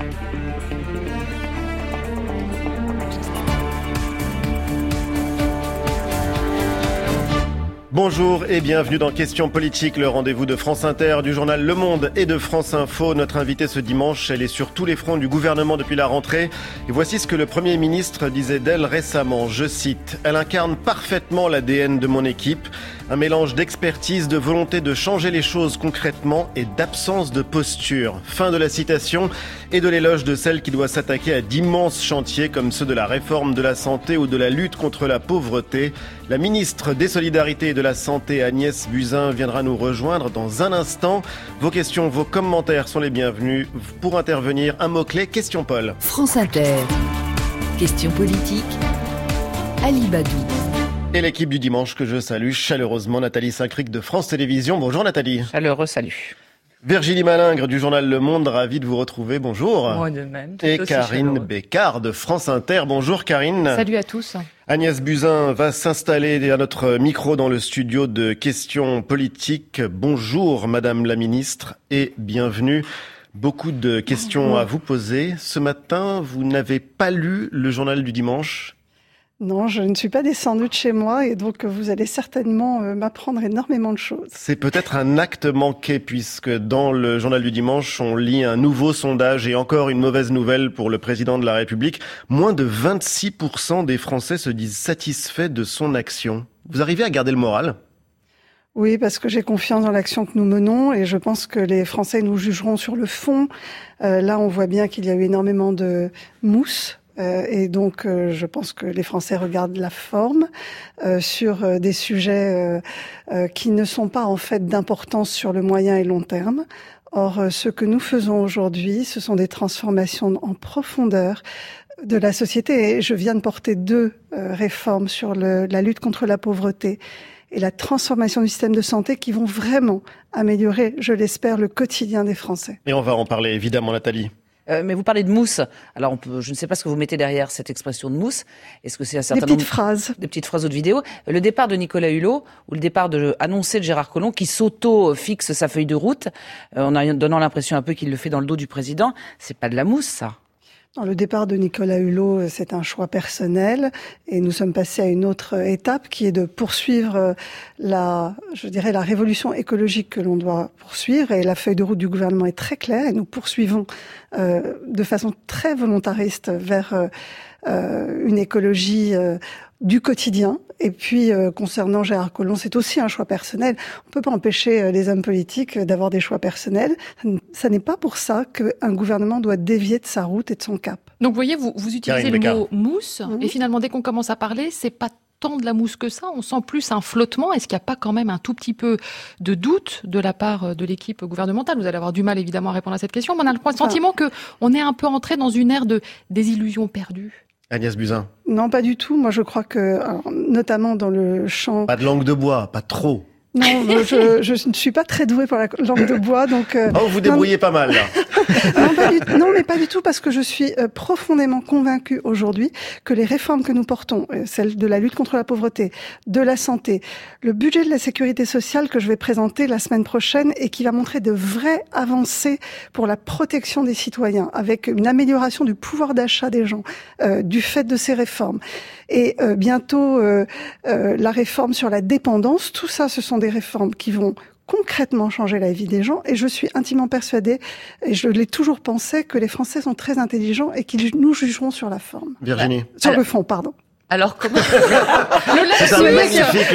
Bonjour et bienvenue dans Questions Politiques, le rendez-vous de France Inter, du journal Le Monde et de France Info. Notre invitée ce dimanche, elle est sur tous les fronts du gouvernement depuis la rentrée. Et voici ce que le Premier ministre disait d'elle récemment, je cite « Elle incarne parfaitement l'ADN de mon équipe, un mélange d'expertise, de volonté de changer les choses concrètement et d'absence de posture ». Fin de la citation et de l'éloge de celle qui doit s'attaquer à d'immenses chantiers comme ceux de la réforme de la santé ou de la lutte contre la pauvreté. La ministre des Solidarités et de la Santé, Agnès Buzyn, viendra nous rejoindre dans un instant. Vos questions, vos commentaires sont les bienvenus. Pour intervenir, un mot-clé, question Paul. France Inter. Questions politiques. Ali Badou. Et l'équipe du dimanche que je salue chaleureusement, Nathalie Saint-Cric de France Télévisions. Bonjour Nathalie. Chaleureux salut. Virginie Malingre du journal Le Monde, ravie de vous retrouver. Bonjour. Moi de même. Et Karine Bécard de France Inter. Bonjour Karine. Salut à tous. Agnès Buzyn va s'installer à notre micro dans le studio de Questions Politiques. Bonjour Madame la Ministre et bienvenue. Beaucoup de questions à vous poser. Ce matin, vous n'avez pas lu le journal du dimanche ? Non, je ne suis pas descendue de chez moi et donc vous allez certainement m'apprendre énormément de choses. C'est peut-être un acte manqué puisque dans le journal du dimanche, on lit un nouveau sondage et encore une mauvaise nouvelle pour le président de la République. Moins de 26% des Français se disent satisfaits de son action. Vous arrivez à garder le moral ? Oui, parce que j'ai confiance dans l'action que nous menons et je pense que les Français nous jugeront sur le fond. Là, on voit bien qu'il y a eu énormément de mousse. Et donc, je pense que les Français regardent la forme sur des sujets qui ne sont pas en fait d'importance sur le moyen et long terme. Or, ce que nous faisons aujourd'hui, ce sont des transformations en profondeur de la société. Et je viens de porter 2 réformes sur la lutte contre la pauvreté et la transformation du système de santé qui vont vraiment améliorer, je l'espère, le quotidien des Français. Et on va en parler évidemment, Nathalie. Mais vous parlez de mousse. Alors, je ne sais pas ce que vous mettez derrière cette expression de mousse. Est-ce que c'est un certain nombre... Des petites phrases ou de vidéos. Le départ de Nicolas Hulot, ou le départ annoncé de Gérard Collomb, qui s'auto-fixe sa feuille de route, en donnant l'impression un peu qu'il le fait dans le dos du président. C'est pas de la mousse, ça. Non, le départ de Nicolas Hulot, c'est un choix personnel et nous sommes passés à une autre étape qui est de poursuivre la révolution écologique que l'on doit poursuivre et la feuille de route du gouvernement est très claire et nous poursuivons de façon très volontariste vers une écologie du quotidien. Et puis, concernant Gérard Collomb, c'est aussi un choix personnel. On ne peut pas empêcher les hommes politiques d'avoir des choix personnels. Ça n'est pas pour ça qu'un gouvernement doit dévier de sa route et de son cap. Donc, vous voyez, vous utilisez le mot mousse, et finalement, dès qu'on commence à parler, c'est pas tant de la mousse que ça. On sent plus un flottement. Est-ce qu'il n'y a pas quand même un tout petit peu de doute de la part de l'équipe gouvernementale ? Vous allez avoir du mal, évidemment, à répondre à cette question. Mais on a le sentiment qu'on est un peu entré dans une ère de désillusion perdue. Agnès Buzyn. Non, pas du tout. Moi, je crois que, notamment dans le champ... Pas de langue de bois, pas trop. Non, je ne suis pas très douée pour la langue de bois, donc... Oh, vous débrouillez pas mal, là. Non, mais pas du tout, parce que je suis profondément convaincue aujourd'hui que les réformes que nous portons, celles de la lutte contre la pauvreté, de la santé, le budget de la sécurité sociale que je vais présenter la semaine prochaine et qui va montrer de vraies avancées pour la protection des citoyens, avec une amélioration du pouvoir d'achat des gens, du fait de ces réformes. Et bientôt, la réforme sur la dépendance, tout ça, ce sont des réformes qui vont concrètement changer la vie des gens et je suis intimement persuadée, et je l'ai toujours pensé, que les Français sont très intelligents et qu'ils nous jugeront sur la forme. Virginie. Sur le fond, pardon. Alors comment C'est un magnifique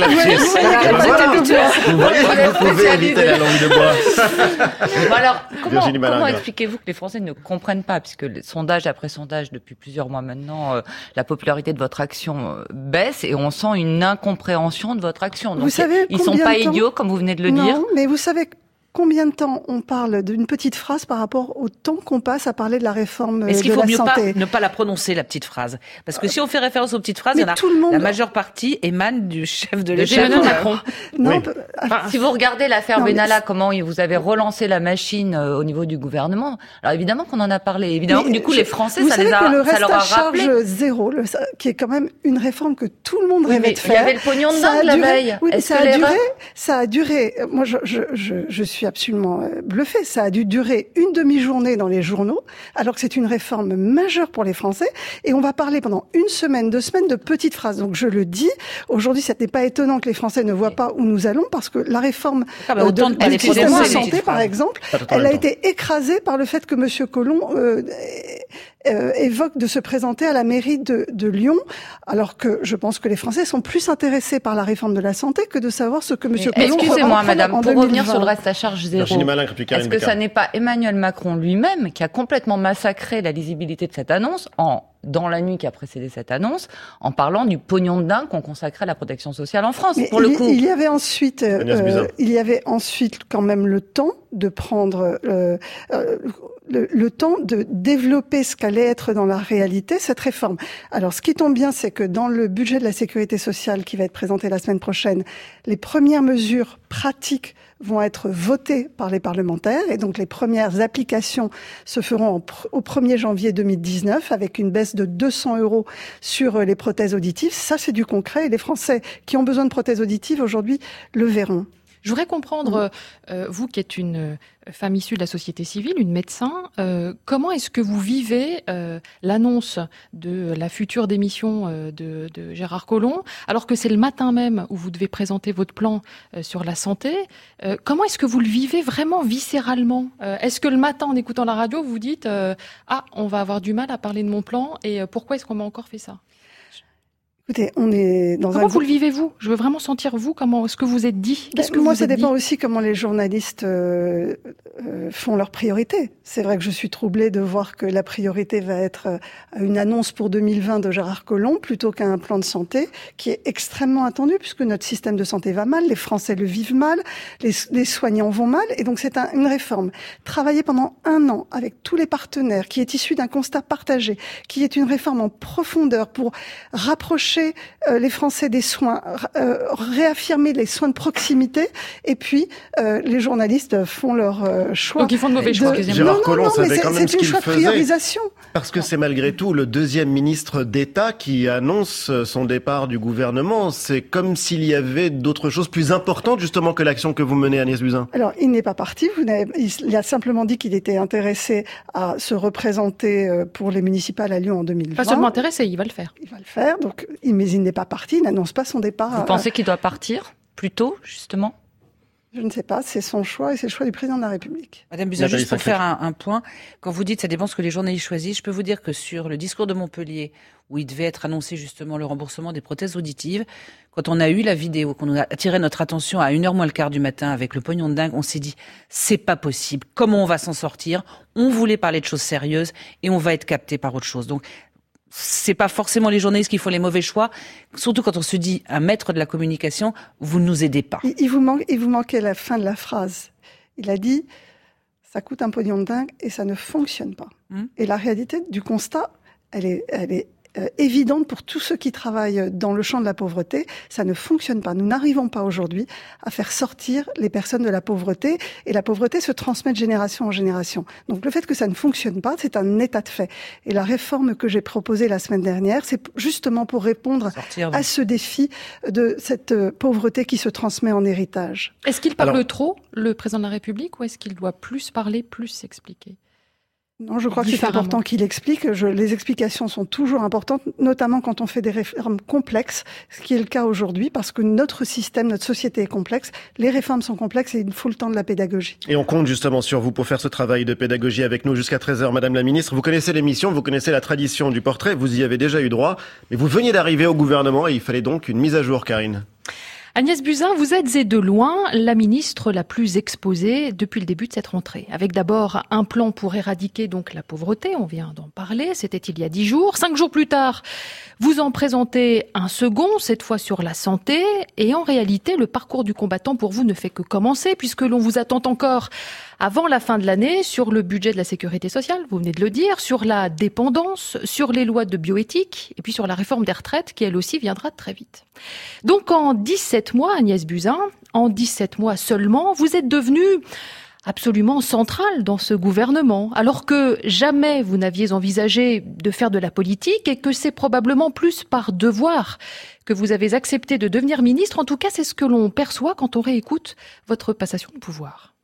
lapsus. Vous voyez que vous pouvez éviter la langue de bois. Bon alors, comment expliquez-vous que les Français ne comprennent pas, puisque sondage après sondage, depuis plusieurs mois maintenant, la popularité de votre action baisse et on sent une incompréhension de votre action. Donc, vous savez, ils sont pas idiots, comme vous venez de le dire. Non, mais vous savez combien de temps on parle d'une petite phrase par rapport au temps qu'on passe à parler de la réforme de la santé ? Est-ce qu'il faut mieux ne pas la prononcer, la petite phrase ? Parce que si on fait référence aux petites phrases, la majeure partie émane du chef de l'État, Macron. Non, oui. Si vous regardez l'affaire Benalla, comment vous avez relancé la machine au niveau du gouvernement, alors évidemment qu'on en a parlé. Évidemment, du coup, les Français, ça leur a rappelé. Le reste à charge zéro, qui est quand même une réforme que tout le monde rêvait de faire. Il y avait le pognon de dingue la veille. Oui, ça a duré. Moi, je suis suis absolument bluffée. Ça a dû durer une demi-journée dans les journaux, alors que c'est une réforme majeure pour les Français. Et on va parler pendant 1 semaine, 2 semaines de petites phrases. Donc je le dis, aujourd'hui, ce n'est pas étonnant que les Français ne voient pas où nous allons, parce que la réforme du système de santé, par exemple, elle a été écrasée par le fait que M. Collomb évoque de se présenter à la mairie de Lyon, alors que je pense que les Français sont plus intéressés par la réforme de la santé que de savoir ce que M. Collomb Excusez-moi, madame, pour revenir sur le reste à charge zéro, est-ce que ça n'est pas Emmanuel Macron lui-même qui a complètement massacré la lisibilité de cette annonce dans la nuit qui a précédé cette annonce, en parlant du pognon de dingue qu'on consacrait à la protection sociale en France, pour le coup. Il y avait ensuite quand même le temps de prendre le temps de développer ce qu'allait être dans la réalité cette réforme. Alors, ce qui tombe bien, c'est que dans le budget de la sécurité sociale qui va être présenté la semaine prochaine, les premières mesures pratiques vont être votées par les parlementaires et donc les premières applications se feront au 1er janvier 2019 avec une baisse de 200 € sur les prothèses auditives. Ça, c'est du concret et les Français qui ont besoin de prothèses auditives aujourd'hui le verront. Je voudrais comprendre, vous qui êtes une femme issue de la société civile, une médecin, comment est-ce que vous vivez l'annonce de la future démission de Gérard Collomb, alors que c'est le matin même où vous devez présenter votre plan sur la santé. Comment est-ce que vous le vivez vraiment viscéralement ? Est-ce que le matin, en écoutant la radio, vous vous dites « Ah, on va avoir du mal à parler de mon plan et pourquoi est-ce qu'on m'a encore fait ça ?» Écoutez, on est dans Comment vous le vivez-vous ? Je veux vraiment sentir, vous, comment est-ce que vous êtes dit ? Moi, ça dépend aussi comment les journalistes font leurs priorités. C'est vrai que je suis troublée de voir que la priorité va être une annonce pour 2020 de Gérard Collomb plutôt qu'un plan de santé qui est extrêmement attendu puisque notre système de santé va mal, les Français le vivent mal, les soignants vont mal. Et donc, c'est une réforme travaillée pendant 1 an avec tous les partenaires, qui est issue d'un constat partagé, qui est une réforme en profondeur pour rapprocher les Français des soins, réaffirmer les soins de proximité, et puis les journalistes font leur choix. Donc ils font de mauvais choix. Gérard Collomb savait quand même ce qu'il faisait. Parce que c'est malgré tout le 2e ministre d'État qui annonce son départ du gouvernement. C'est comme s'il y avait d'autres choses plus importantes justement que l'action que vous menez, Agnès Buzyn. Alors il n'est pas parti. Il a simplement dit qu'il était intéressé à se représenter pour les municipales à Lyon en 2020. Pas seulement intéressé, il va le faire. Il va le faire. Donc, mais il n'est pas parti, il n'annonce pas son départ. Vous pensez qu'il doit partir plus tôt, justement ? Je ne sais pas, c'est son choix et c'est le choix du président de la République. Madame Buzyn, juste pour faire un point, quand vous dites ça dépend ce que les journalistes choisissent, je peux vous dire que sur le discours de Montpellier, où il devait être annoncé justement le remboursement des prothèses auditives, quand on a eu la vidéo, qu'on nous a attiré notre attention à 1h moins le quart du matin avec le pognon de dingue, on s'est dit c'est pas possible, comment on va s'en sortir ? On voulait parler de choses sérieuses et on va être capté par autre chose. Donc c'est pas forcément les journalistes qui font les mauvais choix, surtout quand on se dit un maître de la communication, vous ne nous aidez pas. Il vous manquait la fin de la phrase. Il a dit ça coûte un pognon de dingue et ça ne fonctionne pas. Et la réalité du constat, elle est évidente pour tous ceux qui travaillent dans le champ de la pauvreté. Ça ne fonctionne pas. Nous n'arrivons pas aujourd'hui à faire sortir les personnes de la pauvreté et la pauvreté se transmet de génération en génération. Donc le fait que ça ne fonctionne pas, c'est un état de fait. Et la réforme que j'ai proposée la semaine dernière, c'est justement pour répondre à ce défi de cette pauvreté qui se transmet en héritage. Est-ce qu'il parle trop, le président de la République, ou est-ce qu'il doit plus parler, plus s'expliquer ? Non, je crois que c'est important qu'il explique. Les explications sont toujours importantes, notamment quand on fait des réformes complexes, ce qui est le cas aujourd'hui, parce que notre système, notre société est complexe. Les réformes sont complexes et il faut le temps de la pédagogie. Et on compte justement sur vous pour faire ce travail de pédagogie avec nous jusqu'à 13h, Madame la Ministre. Vous connaissez l'émission, vous connaissez la tradition du portrait, vous y avez déjà eu droit, mais vous veniez d'arriver au gouvernement et il fallait donc une mise à jour, Karine. Agnès Buzyn, vous êtes et de loin la ministre la plus exposée depuis le début de cette rentrée. Avec d'abord un plan pour éradiquer donc la pauvreté, on vient d'en parler, c'était il y a 10 jours. 5 jours plus tard, vous en présentez un second, cette fois sur la santé. Et en réalité, le parcours du combattant pour vous ne fait que commencer, puisque l'on vous attend encore avant la fin de l'année sur le budget de la sécurité sociale, vous venez de le dire, sur la dépendance, sur les lois de bioéthique, et puis sur la réforme des retraites, qui elle aussi viendra très vite. Donc en 17 mois, Agnès Buzyn, en 17 mois seulement, vous êtes devenue absolument centrale dans ce gouvernement, alors que jamais vous n'aviez envisagé de faire de la politique et que c'est probablement plus par devoir que vous avez accepté de devenir ministre. En tout cas, c'est ce que l'on perçoit quand on réécoute votre passation de pouvoir.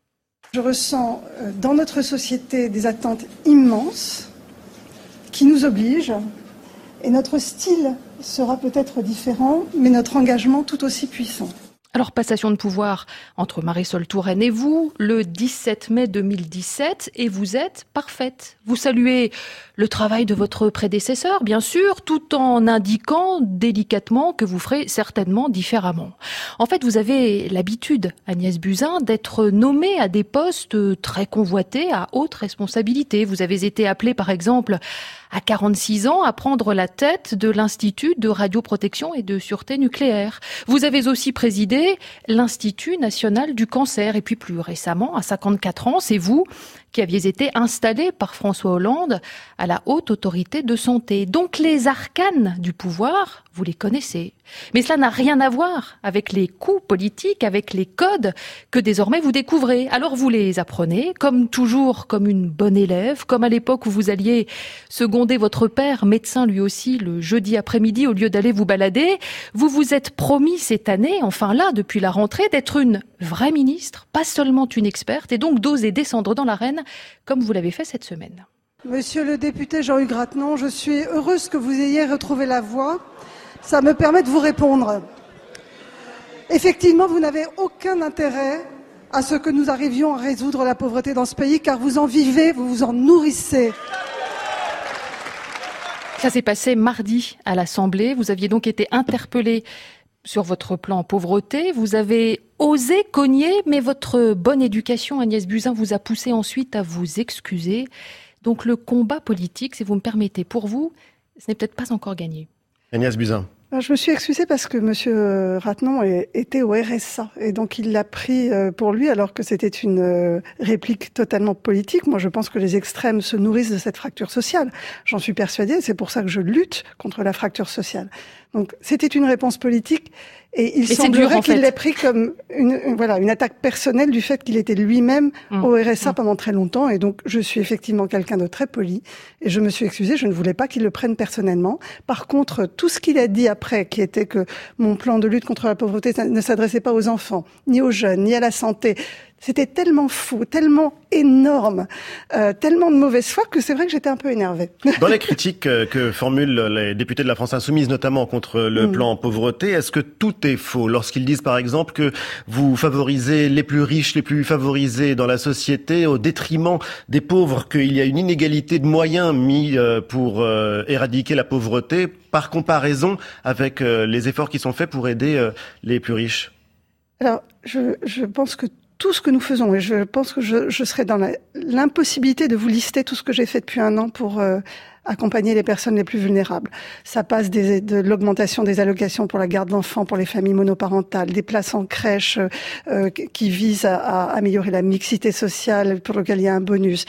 Je ressens dans notre société des attentes immenses qui nous obligent. Et notre style sera peut-être différent, mais notre engagement tout aussi puissant. Alors, passation de pouvoir entre Marisol Touraine et vous, le 17 mai 2017, et vous êtes parfaite. Vous saluez le travail de votre prédécesseur, bien sûr, tout en indiquant délicatement que vous ferez certainement différemment. En fait, vous avez l'habitude, Agnès Buzyn, d'être nommée à des postes très convoités, à haute responsabilité. Vous avez été appelée, par exemple, à 46 ans, à prendre la tête de l'Institut de radioprotection et de sûreté nucléaire. Vous avez aussi présidé l'Institut national du cancer. Et puis plus récemment, à 54 ans, c'est vous qui aviez été installé par François Hollande à la Haute Autorité de Santé. Donc les arcanes du pouvoir, vous les connaissez. Mais cela n'a rien à voir avec les coups politiques, avec les codes que désormais vous découvrez. Alors vous les apprenez, comme toujours, comme une bonne élève, comme à l'époque où vous alliez seconder votre père, médecin lui aussi, le jeudi après-midi, au lieu d'aller vous balader. Vous vous êtes promis cette année, enfin là, depuis la rentrée, d'être une vraie ministre, pas seulement une experte, et donc d'oser descendre dans l'arène, comme vous l'avez fait cette semaine. Monsieur le député Jean-Hugues Rathenau, je suis heureuse que vous ayez retrouvé la voix. Ça me permet de vous répondre. Effectivement, vous n'avez aucun intérêt à ce que nous arrivions à résoudre la pauvreté dans ce pays, car vous en vivez, vous vous en nourrissez. Ça s'est passé mardi à l'Assemblée. Vous aviez donc été interpellé sur votre plan pauvreté. Vous avez osé cogner, mais votre bonne éducation, Agnès Buzyn, vous a poussé ensuite à vous excuser. Donc le combat politique, si vous me permettez, pour vous, ce n'est peut-être pas encore gagné. Agnès Buzyn. Je me suis excusée parce que Monsieur Rathenau était au RSA et donc il l'a pris pour lui alors que c'était une réplique totalement politique. Moi, je pense que les extrêmes se nourrissent de cette fracture sociale. J'en suis persuadée. C'est pour ça que je lutte contre la fracture sociale. Donc, c'était une réponse politique et il semblerait qu'il l'ait pris comme une attaque personnelle du fait qu'il était lui-même au RSA pendant très longtemps. Et donc, je suis effectivement quelqu'un de très poli et je me suis excusée. Je ne voulais pas qu'il le prenne personnellement. Par contre, tout ce qu'il a dit après, qui était que mon plan de lutte contre la pauvreté ne s'adressait pas aux enfants, ni aux jeunes, ni à la santé, c'était tellement fou, tellement énorme, tellement de mauvaise foi que c'est vrai que j'étais un peu énervée. Dans les critiques que formulent les députés de la France Insoumise, notamment contre le plan pauvreté, est-ce que tout est faux lorsqu'ils disent par exemple que vous favorisez les plus riches, les plus favorisés dans la société au détriment des pauvres, qu'il y a une inégalité de moyens mis pour éradiquer la pauvreté par comparaison avec les efforts qui sont faits pour aider les plus riches? Alors, je pense que tout ce que nous faisons, et je pense que je serai dans l'impossibilité de vous lister tout ce que j'ai fait depuis un an pour accompagner les personnes les plus vulnérables. Ça passe de l'augmentation des allocations pour la garde d'enfants, pour les familles monoparentales, des places en crèche qui visent à améliorer la mixité sociale, pour lequel il y a un bonus,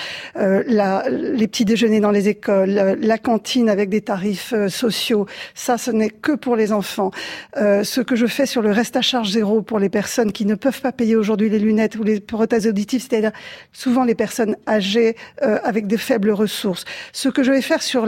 les petits déjeuners dans les écoles, la cantine avec des tarifs sociaux. Ça, ce n'est que pour les enfants. Ce que je fais sur le reste à charge zéro pour les personnes qui ne peuvent pas payer aujourd'hui les lunettes ou les prothèses auditives, c'est-à-dire souvent les personnes âgées avec de faibles ressources. Ce que je vais faire sur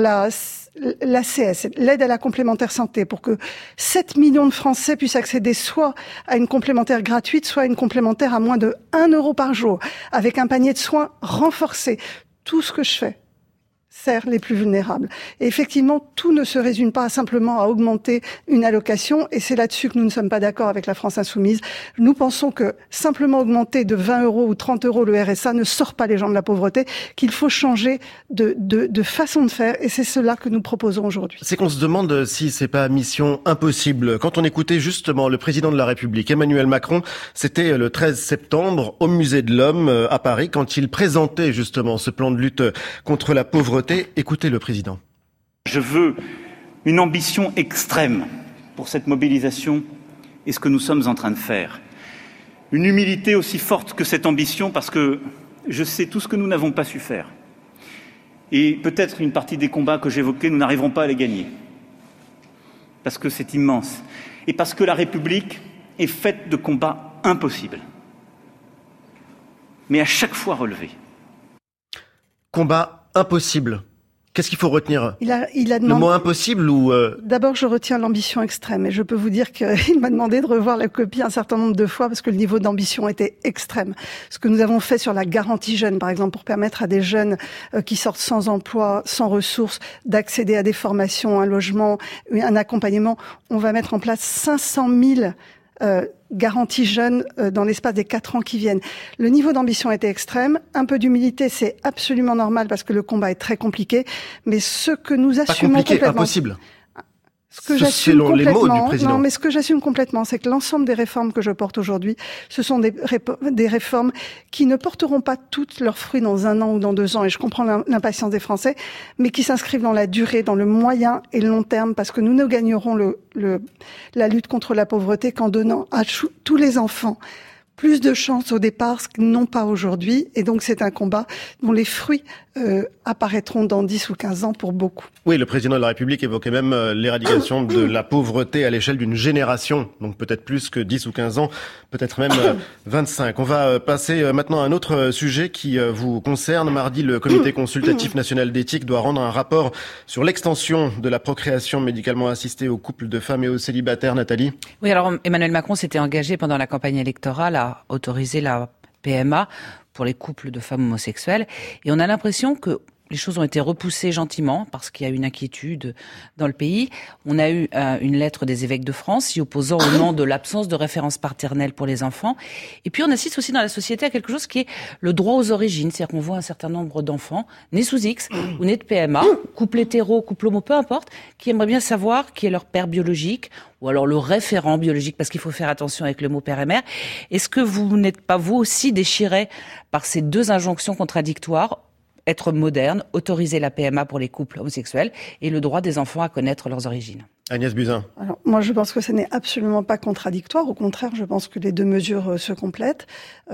l'ACS, l'aide à la complémentaire santé, pour que 7 millions de Français puissent accéder soit à une complémentaire gratuite, soit à une complémentaire à moins de 1 euro par jour, avec un panier de soins renforcé. Tout ce que je fais sert les plus vulnérables. Et effectivement, tout ne se résume pas simplement à augmenter une allocation, et c'est là-dessus que nous ne sommes pas d'accord avec la France Insoumise. Nous pensons que simplement augmenter de 20 euros ou 30 euros le RSA ne sort pas les gens de la pauvreté, qu'il faut changer de façon de faire, et c'est cela que nous proposons aujourd'hui. C'est qu'on se demande si c'est pas mission impossible. Quand on écoutait justement le président de la République, Emmanuel Macron, c'était le 13 septembre au Musée de l'Homme à Paris, quand il présentait justement ce plan de lutte contre la pauvreté. Écoutez le président. Je veux une ambition extrême pour cette mobilisation et ce que nous sommes en train de faire. Une humilité aussi forte que cette ambition, parce que je sais tout ce que nous n'avons pas su faire. Et peut-être une partie des combats que j'évoquais, nous n'arriverons pas à les gagner. Parce que c'est immense. Et parce que la République est faite de combats impossibles. Mais à chaque fois relevés. Combat impossible. Qu'est-ce qu'il faut retenir? Il a demandé... Le mot impossible ou... D'abord, je retiens l'ambition extrême. Et je peux vous dire qu'il m'a demandé de revoir la copie un certain nombre de fois parce que le niveau d'ambition était extrême. Ce que nous avons fait sur la garantie jeune, par exemple, pour permettre à des jeunes qui sortent sans emploi, sans ressources, d'accéder à des formations, un logement, un accompagnement, on va mettre en place 500 000 garantie jeune dans l'espace des 4 ans qui viennent. Le niveau d'ambition était extrême. Un peu d'humilité, c'est absolument normal parce que le combat est très compliqué. Mais ce que nous assumons complètement... Impossible. Ce que j'assume complètement, les mots du président. Non, mais ce que j'assume complètement, c'est que l'ensemble des réformes que je porte aujourd'hui, ce sont des réformes qui ne porteront pas toutes leurs fruits dans 1 an ou dans 2 ans. Et je comprends l'impatience des Français, mais qui s'inscrivent dans la durée, dans le moyen et le long terme, parce que nous ne gagnerons la lutte contre la pauvreté qu'en donnant à tous les enfants plus de chances au départ, ce qu'ils n'ont pas aujourd'hui. Et donc, c'est un combat dont les fruits apparaîtront dans 10 ou 15 ans pour beaucoup. Oui, le président de la République évoquait même l'éradication de la pauvreté à l'échelle d'une génération. Donc peut-être plus que 10 ou 15 ans, peut-être même 25. On va passer maintenant à un autre sujet qui vous concerne. Mardi, le Comité consultatif national d'éthique doit rendre un rapport sur l'extension de la procréation médicalement assistée aux couples de femmes et aux célibataires. Nathalie? Oui, alors Emmanuel Macron s'était engagé pendant la campagne électorale à autoriser la PMA pour les couples de femmes homosexuelles. Et on a l'impression que les choses ont été repoussées gentiment parce qu'il y a une inquiétude dans le pays. On a eu une lettre des évêques de France s'y opposant au nom de l'absence de référence paternelle pour les enfants. Et puis on assiste aussi dans la société à quelque chose qui est le droit aux origines. C'est-à-dire qu'on voit un certain nombre d'enfants nés sous X ou nés de PMA, couple hétéro, couple homo, peu importe, qui aimeraient bien savoir qui est leur père biologique ou alors le référent biologique, parce qu'il faut faire attention avec le mot père et mère. Est-ce que vous n'êtes pas, vous aussi, déchiré par ces 2 injonctions contradictoires, être moderne, autoriser la PMA pour les couples homosexuels et le droit des enfants à connaître leurs origines? Agnès Buzyn. Alors, moi, je pense que ce n'est absolument pas contradictoire. Au contraire, je pense que les 2 mesures se complètent.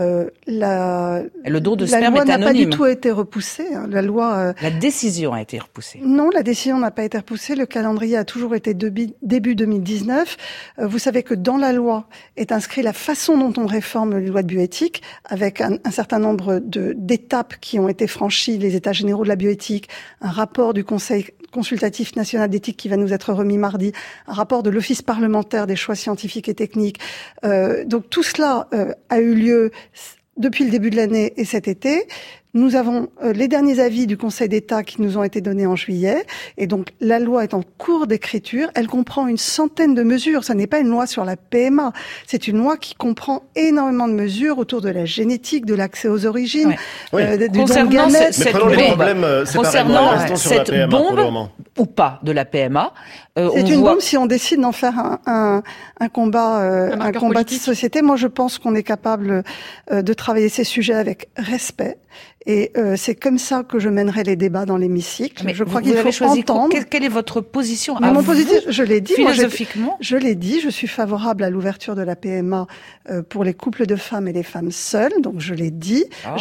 Le don de sperme loi est n'a anonyme. pas du tout été repoussée. La décision a été repoussée. Non, la décision n'a pas été repoussée. Le calendrier a toujours été début 2019. Vous savez que dans la loi est inscrit la façon dont on réforme les lois de bioéthique, avec un certain nombre d'étapes qui ont été franchies, les états généraux de la bioéthique, un rapport du Conseil consultatif national d'éthique qui va nous être remis mardi, un rapport de l'Office parlementaire des choix scientifiques et techniques. Donc tout cela a eu lieu depuis le début de l'année et cet été. Nous avons les derniers avis du Conseil d'État qui nous ont été donnés en juillet. Et donc, la loi est en cours d'écriture. Elle comprend une centaine de mesures. Ce n'est pas une loi sur la PMA. C'est une loi qui comprend énormément de mesures autour de la génétique, de l'accès aux origines, du don de gamètes. Mais prenons les problèmes concernant cette bombe ou pas de la PMA. C'est une bombe si on décide d'en faire un combat de société. Moi, je pense qu'on est capable de travailler ces sujets avec respect. Et c'est comme ça que je mènerai les débats dans l'hémicycle. Mais je crois qu'il faut entendre. Quelle est votre position mon position, je l'ai dit, philosophiquement. Je l'ai dit, je suis favorable à l'ouverture de la PMA pour les couples de femmes et les femmes seules. Donc je l'ai dit.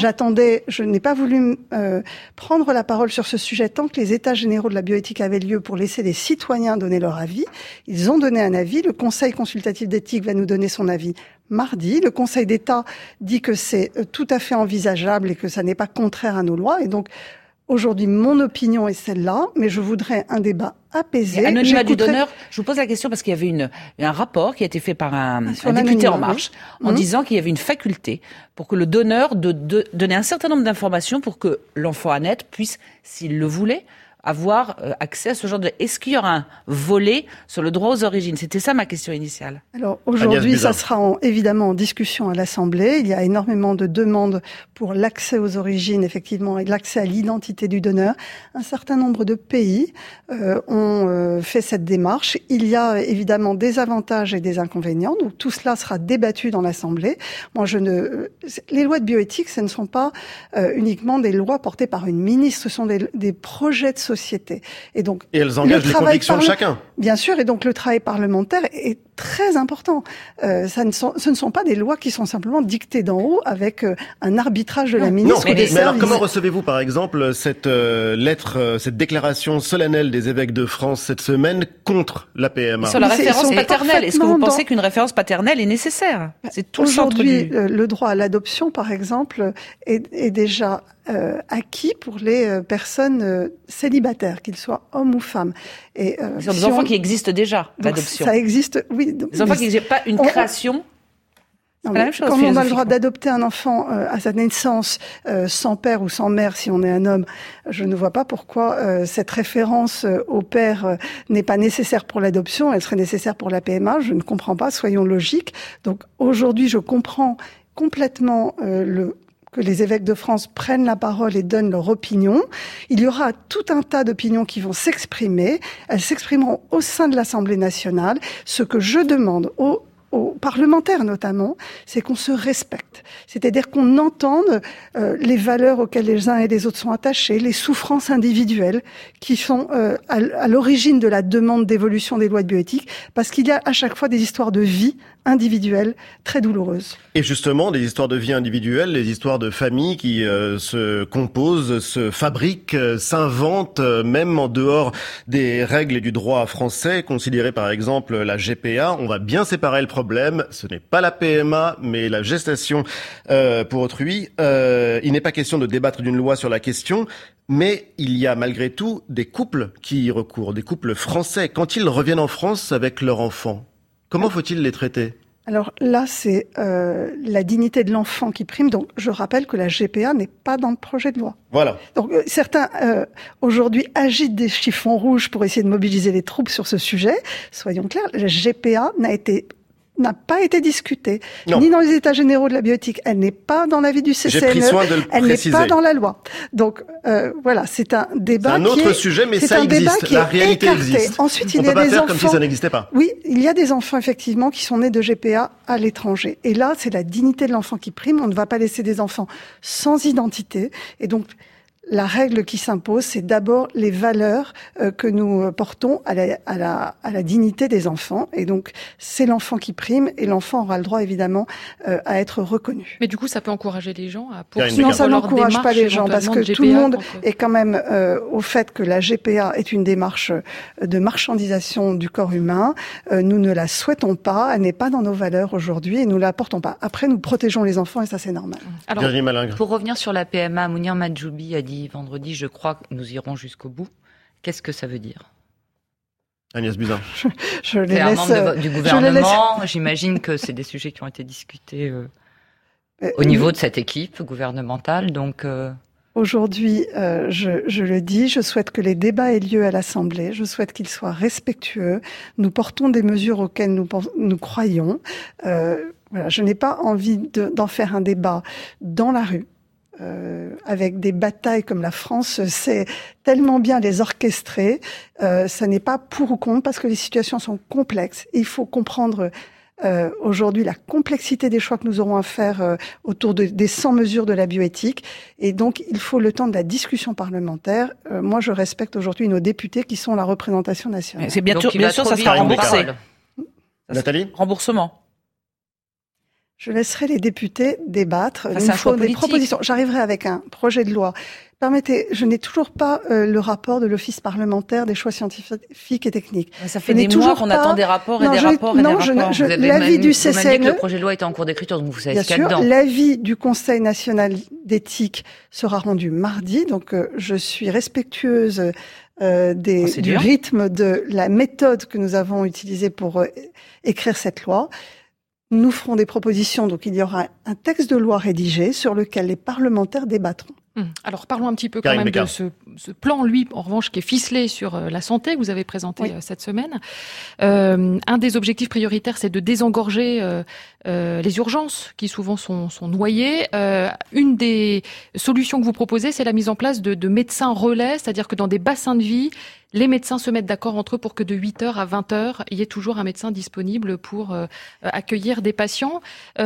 Je n'ai pas voulu prendre la parole sur ce sujet tant que les états généraux de la bioéthique avaient lieu pour laisser les citoyens donner leur avis. Ils ont donné un avis. Le Conseil consultatif d'éthique va nous donner son avis mardi. Le Conseil d'État dit que c'est tout à fait envisageable et que ça n'est pas contraire à nos lois. Et donc, aujourd'hui, mon opinion est celle-là, mais je voudrais un débat apaisé. Anonymat du donneur, je vous pose la question parce qu'il y avait un rapport qui a été fait par un député En Marche en disant qu'il y avait une faculté pour que le donneur de donner un certain nombre d'informations pour que l'enfant à naître puisse, s'il le voulait, avoir accès à ce genre de... Est-ce qu'il y aura un volet sur le droit aux origines? C'était ça ma question initiale. Alors aujourd'hui, ça sera évidemment en discussion à l'Assemblée. Il y a énormément de demandes pour l'accès aux origines, effectivement, et l'accès à l'identité du donneur. Un certain nombre de pays ont fait cette démarche. Il y a évidemment des avantages et des inconvénients. Donc tout cela sera débattu dans l'Assemblée. Moi, les lois de bioéthique, ce ne sont pas uniquement des lois portées par une ministre. Ce sont des projets de société. Et elles engagent les convictions de chacun. Bien sûr, et donc le travail parlementaire est très important. Ce ne sont pas des lois qui sont simplement dictées d'en haut avec un arbitrage de la ministre. Mais alors, comment recevez-vous, par exemple, cette lettre, cette déclaration solennelle des évêques de France cette semaine contre la PMA? Sur la référence paternelle, est-ce que vous pensez qu'une référence paternelle est nécessaire? C'est tout aujourd'hui, le droit à l'adoption, par exemple, est déjà acquis pour les personnes célibataires, qu'ils soient hommes ou femmes. Et ce sont des enfants qui existent déjà, l'adoption. Ça existe, oui. Des enfants qui n'existent pas une création. Non, mais comme on a le droit d'adopter un enfant à sa naissance sans père ou sans mère, si on est un homme, je ne vois pas pourquoi cette référence au père n'est pas nécessaire pour l'adoption, elle serait nécessaire pour la PMA. Je ne comprends pas, soyons logiques. Donc aujourd'hui, je comprends complètement que les évêques de France prennent la parole et donnent leur opinion. Il y aura tout un tas d'opinions qui vont s'exprimer. Elles s'exprimeront au sein de l'Assemblée nationale. Ce que je demande aux parlementaires notamment, c'est qu'on se respecte. C'est-à-dire qu'on entende les valeurs auxquelles les uns et les autres sont attachés, les souffrances individuelles qui sont à l'origine de la demande d'évolution des lois de bioéthique, parce qu'il y a à chaque fois des histoires de vie individuelles très douloureuses. Et justement, des histoires de vie individuelles, les histoires de familles qui se composent, se fabriquent, s'inventent, même en dehors des règles et du droit français. Considérez par exemple la GPA, on va bien séparer le problème. Ce n'est pas la PMA, mais la gestation pour autrui. Il n'est pas question de débattre d'une loi sur la question, mais il y a malgré tout des couples qui y recourent, des couples français. Quand ils reviennent en France avec leur enfant, comment faut-il les traiter ? Alors là, c'est la dignité de l'enfant qui prime. Donc, je rappelle que la GPA n'est pas dans le projet de loi. Voilà. Donc, certains, aujourd'hui, agitent des chiffons rouges pour essayer de mobiliser les troupes sur ce sujet. Soyons clairs, la GPA n'a pas été discutée, ni dans les états généraux de la bioéthique. Elle n'est pas dans l'avis du CCNE. J'ai pris soin de le elle préciser. n'est pas dans la loi. Donc voilà, c'est un débat. C'est un autre sujet, mais ça existe. La réalité existe. Ensuite, il y a des enfants. Comme si ça n'existait pas. Oui, il y a des enfants effectivement qui sont nés de GPA à l'étranger. Et là, c'est la dignité de l'enfant qui prime. On ne va pas laisser des enfants sans identité. Et donc, la règle qui s'impose, c'est d'abord les valeurs que nous portons à la dignité des enfants. Et donc, c'est l'enfant qui prime et l'enfant aura le droit, évidemment, à être reconnu. Mais du coup, ça peut encourager les gens à poursuivre Non, ça leur n'encourage pas les gens parce que GPA, tout le monde est quand même au fait que la GPA est une démarche de marchandisation du corps humain. Nous ne la souhaitons pas, elle n'est pas dans nos valeurs aujourd'hui et nous la portons pas. Après, nous protégeons les enfants et ça, c'est normal. Alors, pour revenir sur la PMA, Mounir Mahjoubi a dit vendredi, je crois que nous irons jusqu'au bout. Qu'est-ce que ça veut dire ? Agnès Buzyn. Je les laisse. Un membre du gouvernement. J'imagine que c'est des sujets qui ont été discutés au niveau de cette équipe gouvernementale. Donc, aujourd'hui, je le dis, je souhaite que les débats aient lieu à l'Assemblée. Je souhaite qu'ils soient respectueux. Nous portons des mesures auxquelles nous croyons. Voilà, je n'ai pas envie d'en faire un débat dans la rue. Avec des batailles comme la France sait tellement bien les orchestrer, ça n'est pas pour ou contre parce que les situations sont complexes. Il faut comprendre aujourd'hui la complexité des choix que nous aurons à faire autour des 100 mesures de la bioéthique et donc il faut le temps de la discussion parlementaire. Moi je respecte aujourd'hui nos députés qui sont la représentation nationale. C'est bien sûr ça sera remboursé. Nathalie ? Remboursement. Je laisserai les députés débattre. Il faut des propositions. J'arriverai avec un projet de loi. Permettez, je n'ai toujours pas le rapport de l'Office parlementaire des choix scientifiques et techniques. Ça fait des mois qu'on attend des rapports et des rapports. L'avis du CCNE. Vous m'avez dit que le projet de loi était en cours d'écriture, donc vous savez ce qu'il y a dedans. L'avis du Conseil national d'éthique sera rendu mardi, donc je suis respectueuse du rythme de la méthode que nous avons utilisée pour écrire cette loi. Nous ferons des propositions, donc il y aura un texte de loi rédigé sur lequel les parlementaires débattront. Alors parlons un petit peu quand même de ce plan, lui, en revanche, qui est ficelé sur la santé, que vous avez présenté cette semaine. Un des objectifs prioritaires, c'est de désengorger les urgences, qui souvent sont noyées. Une des solutions que vous proposez, c'est la mise en place de médecins relais, c'est-à-dire que dans des bassins de vie, les médecins se mettent d'accord entre eux pour que de 8h à 20h, il y ait toujours un médecin disponible pour accueillir des patients.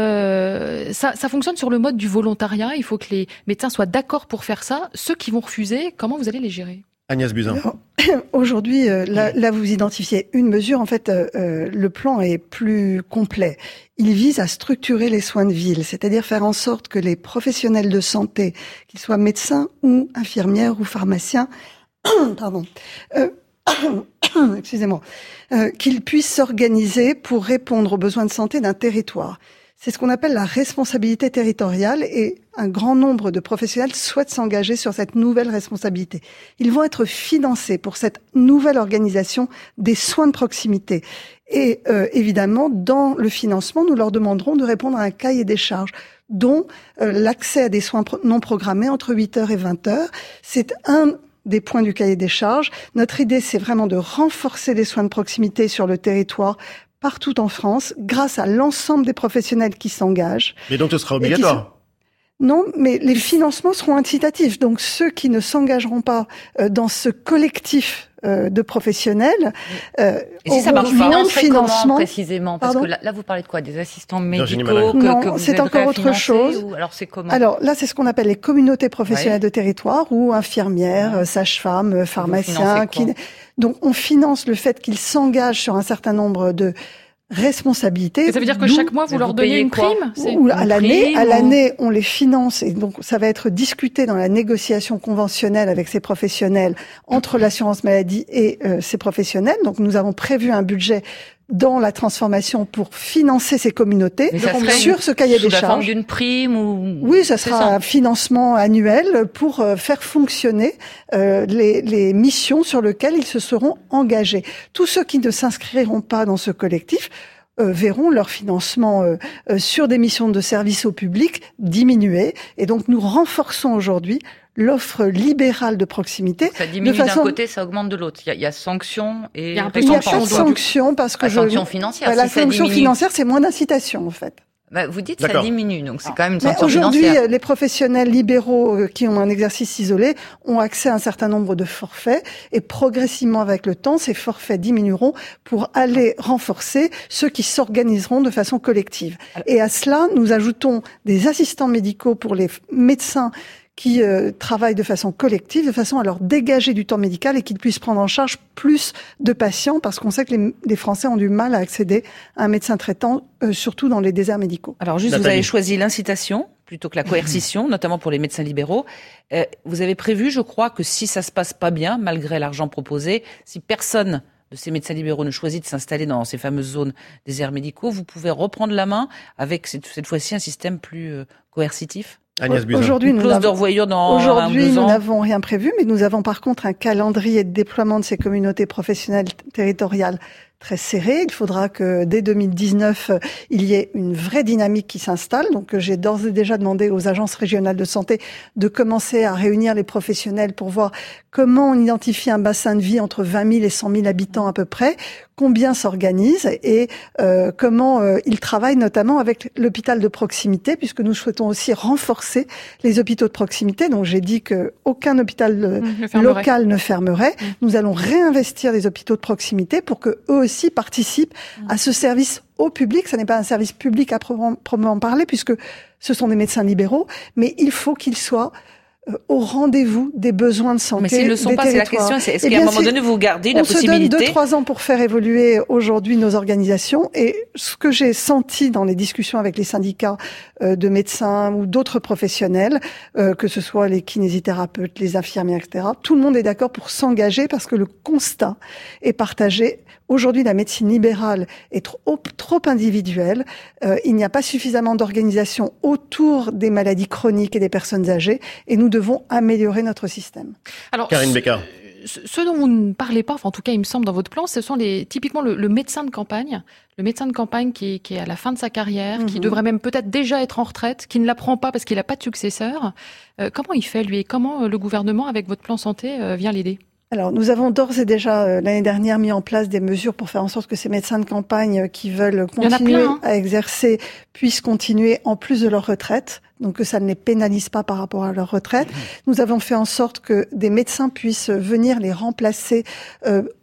Ça fonctionne sur le mode du volontariat. Il faut que les médecins soient d'accord pour faire ça. Ceux qui vont refuser, comment vous allez les gérer ? Agnès Buzyn. Aujourd'hui, là, vous identifiez une mesure. En fait, le plan est plus complet. Il vise à structurer les soins de ville, c'est-à-dire faire en sorte que les professionnels de santé, qu'ils soient médecins ou infirmières ou pharmaciens, excusez-moi, qu'ils puissent s'organiser pour répondre aux besoins de santé d'un territoire. C'est ce qu'on appelle la responsabilité territoriale et un grand nombre de professionnels souhaitent s'engager sur cette nouvelle responsabilité. Ils vont être financés pour cette nouvelle organisation des soins de proximité. Et évidemment, dans le financement, nous leur demanderons de répondre à un cahier des charges, dont l'accès à des soins non programmés entre 8h et 20h. C'est un des points du cahier des charges. Notre idée, c'est vraiment de renforcer les soins de proximité sur le territoire partout en France, grâce à l'ensemble des professionnels qui s'engagent. Mais donc ce sera obligatoire. Non, mais les financements seront incitatifs. Donc ceux qui ne s'engageront pas dans ce collectif de professionnels et si ça marche pas, financement précisément, parce que là vous parlez de quoi, des assistants médicaux non, c'est encore autre chose. Alors c'est comment? Alors là, c'est ce qu'on appelle les communautés professionnelles de territoire, ou infirmières, sages-femmes, pharmaciens. Donc on finance le fait qu'ils s'engagent sur un certain nombre de responsabilités. Et ça veut dire que chaque mois, vous leur donnez une prime? Ou à l'année, on les finance, et donc ça va être discuté dans la négociation conventionnelle avec ces professionnels, entre l'assurance maladie et ces professionnels. Donc nous avons prévu un budget dans la transformation pour financer ces communautés sur ce cahier des charges. Sous la forme d'une prime ou... Oui, ça sera un financement annuel pour faire fonctionner les missions sur lesquelles ils se seront engagés. Tous ceux qui ne s'inscriront pas dans ce collectif verront leur financement sur des missions de service au public diminuer. Et donc nous renforçons aujourd'hui l'offre libérale de proximité. Ça diminue d'un côté, ça augmente de l'autre. Il y a sanction et récompense. Il n'y a pas de sanction parce que sanction financière. La sanction financière, c'est moins d'incitation en fait. Vous dites ça diminue, donc c'est quand même une sanction aujourd'hui, financière. Les professionnels libéraux qui ont un exercice isolé ont accès à un certain nombre de forfaits et progressivement avec le temps, ces forfaits diminueront pour aller renforcer ceux qui s'organiseront de façon collective. Et à cela, nous ajoutons des assistants médicaux pour les médecins qui travaillent de façon collective, de façon à leur dégager du temps médical et qu'ils puissent prendre en charge plus de patients, parce qu'on sait que les Français ont du mal à accéder à un médecin traitant, surtout dans les déserts médicaux. Alors juste, Nathalie. Vous avez choisi l'incitation plutôt que la coercition, notamment pour les médecins libéraux. Vous avez prévu, je crois, que si ça se passe pas bien, malgré l'argent proposé, si personne de ces médecins libéraux ne choisit de s'installer dans ces fameuses zones déserts médicaux, vous pouvez reprendre la main avec cette fois-ci un système plus coercitif? Aujourd'hui, nous n'avons rien prévu, mais nous avons par contre un calendrier de déploiement de ces communautés professionnelles territoriales très serré. Il faudra que dès 2019, il y ait une vraie dynamique qui s'installe. Donc j'ai d'ores et déjà demandé aux agences régionales de santé de commencer à réunir les professionnels pour voir comment on identifie un bassin de vie entre 20 000 et 100 000 habitants à peu près, combien s'organisent et comment ils travaillent notamment avec l'hôpital de proximité, puisque nous souhaitons aussi renforcer les hôpitaux de proximité. Donc j'ai dit qu'aucun hôpital local ne fermerait. Nous allons réinvestir les hôpitaux de proximité pour que eux aussi participent à ce service au public. Ce n'est pas un service public à proprement parler, puisque ce sont des médecins libéraux, mais il faut qu'ils soient au rendez-vous des besoins de santé. Mais s'ils ne le sont pas, c'est la question. Est-ce qu'à un moment donné, vous gardez la possibilité? On se donne 2-3 ans pour faire évoluer aujourd'hui nos organisations. Et ce que j'ai senti dans les discussions avec les syndicats de médecins ou d'autres professionnels, que ce soit les kinésithérapeutes, les infirmières, etc., tout le monde est d'accord pour s'engager parce que le constat est partagé. Aujourd'hui, la médecine libérale est trop individuelle. Il n'y a pas suffisamment d'organisation autour des maladies chroniques et des personnes âgées. Et nous devons améliorer notre système. Alors, Karine Bécard. Ce dont vous ne parlez pas, enfin, en tout cas, il me semble, dans votre plan, ce sont typiquement le médecin de campagne. Le médecin de campagne qui est à la fin de sa carrière, qui devrait même peut-être déjà être en retraite, qui ne la prend pas parce qu'il n'a pas de successeur. Comment il fait, lui, et comment le gouvernement, avec votre plan santé, vient l'aider ? Alors, nous avons d'ores et déjà, l'année dernière, mis en place des mesures pour faire en sorte que ces médecins de campagne qui veulent continuer à exercer puissent continuer en plus de leur retraite, donc que ça ne les pénalise pas par rapport à leur retraite. Nous avons fait en sorte que des médecins puissent venir les remplacer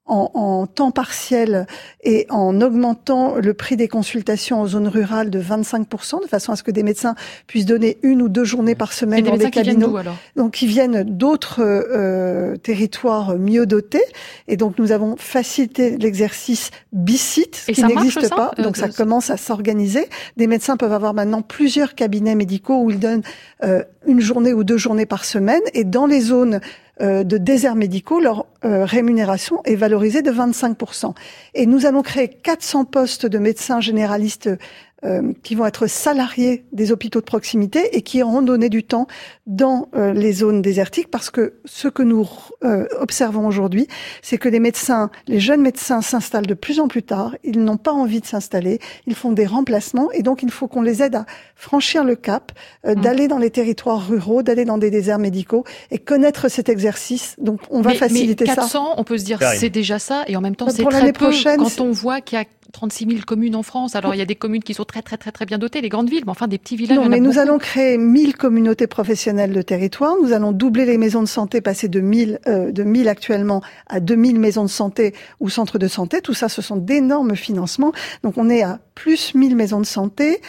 en temps partiel et en augmentant le prix des consultations en zone rurale de 25%, de façon à ce que des médecins puissent donner 1 ou 2 journées par semaine dans des cabinets. Donc, qui viennent d'autres territoires mieux dotés. Et donc, nous avons facilité l'exercice bicite, ce qui n'existe pas. Donc, ça commence à s'organiser. Des médecins peuvent avoir maintenant plusieurs cabinets médicaux où ils donnent 1 journée ou 2 journées par semaine. Et dans les zones de déserts médicaux, leur rémunération est valorisée de 25%. Et nous allons créer 400 postes de médecins généralistes qui vont être salariés des hôpitaux de proximité et qui auront donné du temps dans les zones désertiques, parce que ce que nous observons aujourd'hui, c'est que les jeunes médecins s'installent de plus en plus tard, ils n'ont pas envie de s'installer, ils font des remplacements, et donc il faut qu'on les aide à franchir le cap, d'aller dans les territoires ruraux, d'aller dans des déserts médicaux et connaître cet exercice. Donc on va faciliter 400, ça. 400, on peut se dire c'est déjà ça, et en même temps c'est pour très l'année peu prochaine, quand on voit qu'il y a 36 000 communes en France. Alors, il y a des communes qui sont très bien dotées, les grandes villes, mais enfin, des petits villages. Non, mais nous allons créer 1000 communautés professionnelles de territoire. Nous allons doubler les maisons de santé, passer de 1000 actuellement à 2000 maisons de santé ou centres de santé. Tout ça, ce sont d'énormes financements. Donc, on est à plus 1000 maisons de santé.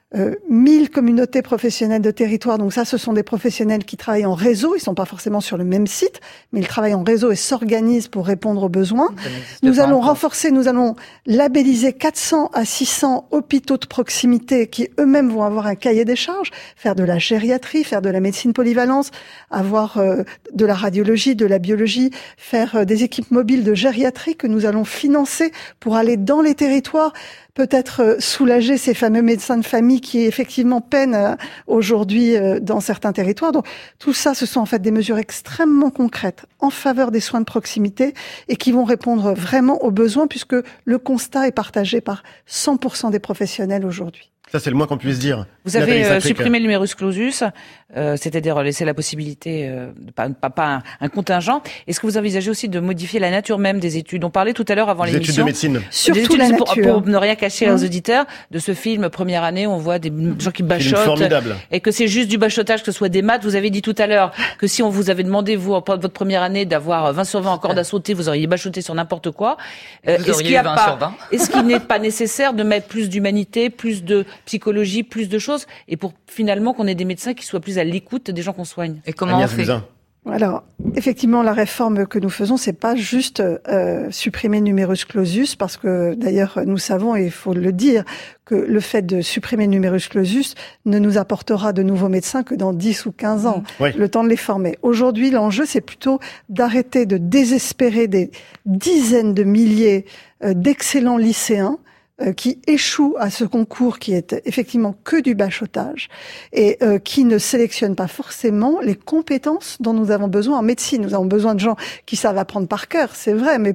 1000 communautés professionnelles de territoire. Donc ça, ce sont des professionnels qui travaillent en réseau. Ils sont pas forcément sur le même site, mais ils travaillent en réseau et s'organisent pour répondre aux besoins. Nous allons renforcer, nous allons labelliser 400 à 600 hôpitaux de proximité qui eux-mêmes vont avoir un cahier des charges, faire de la gériatrie, faire de la médecine polyvalence, avoir de la radiologie, de la biologie, faire des équipes mobiles de gériatrie que nous allons financer pour aller dans les territoires, peut-être soulager ces fameux médecins de famille qui effectivement peinent aujourd'hui dans certains territoires. Donc tout ça, ce sont en fait des mesures extrêmement concrètes en faveur des soins de proximité et qui vont répondre vraiment aux besoins, puisque le constat est partagé par 100% des professionnels aujourd'hui. Ça, c'est le moins qu'on puisse dire. Vous avez supprimé le numerus clausus, c'est-à-dire laisser la possibilité, pas un contingent. Est-ce que vous envisagez aussi de modifier la nature même des études? On parlait tout à l'heure avant l'émission. Des études de médecine. Surtout la nature. Pour ne rien cacher aux auditeurs, de ce film Première année, on voit des gens qui bachotent. Formidable. Et que c'est juste du bachotage, que ce soit des maths. Vous avez dit tout à l'heure que si on vous avait demandé, vous, en votre première année, d'avoir 20 sur 20 en corde à sauter, vous auriez bachoté sur n'importe quoi. Est-ce qu'il n'est pas nécessaire de mettre plus d'humanité, plus de psychologie, plus de choses, et pour finalement qu'on ait des médecins qui soient plus à l'écoute des gens qu'on soigne? Et comment on fait? Alors, effectivement, la réforme que nous faisons, c'est pas juste supprimer le numerus clausus, parce que d'ailleurs, nous savons, et il faut le dire, que le fait de supprimer le numerus clausus ne nous apportera de nouveaux médecins que dans 10 ou 15 ans, le temps de les former. Aujourd'hui, l'enjeu, c'est plutôt d'arrêter de désespérer des dizaines de milliers d'excellents lycéens qui échouent à ce concours qui est effectivement que du bachotage et qui ne sélectionne pas forcément les compétences dont nous avons besoin en médecine. Nous avons besoin de gens qui savent apprendre par cœur, c'est vrai, mais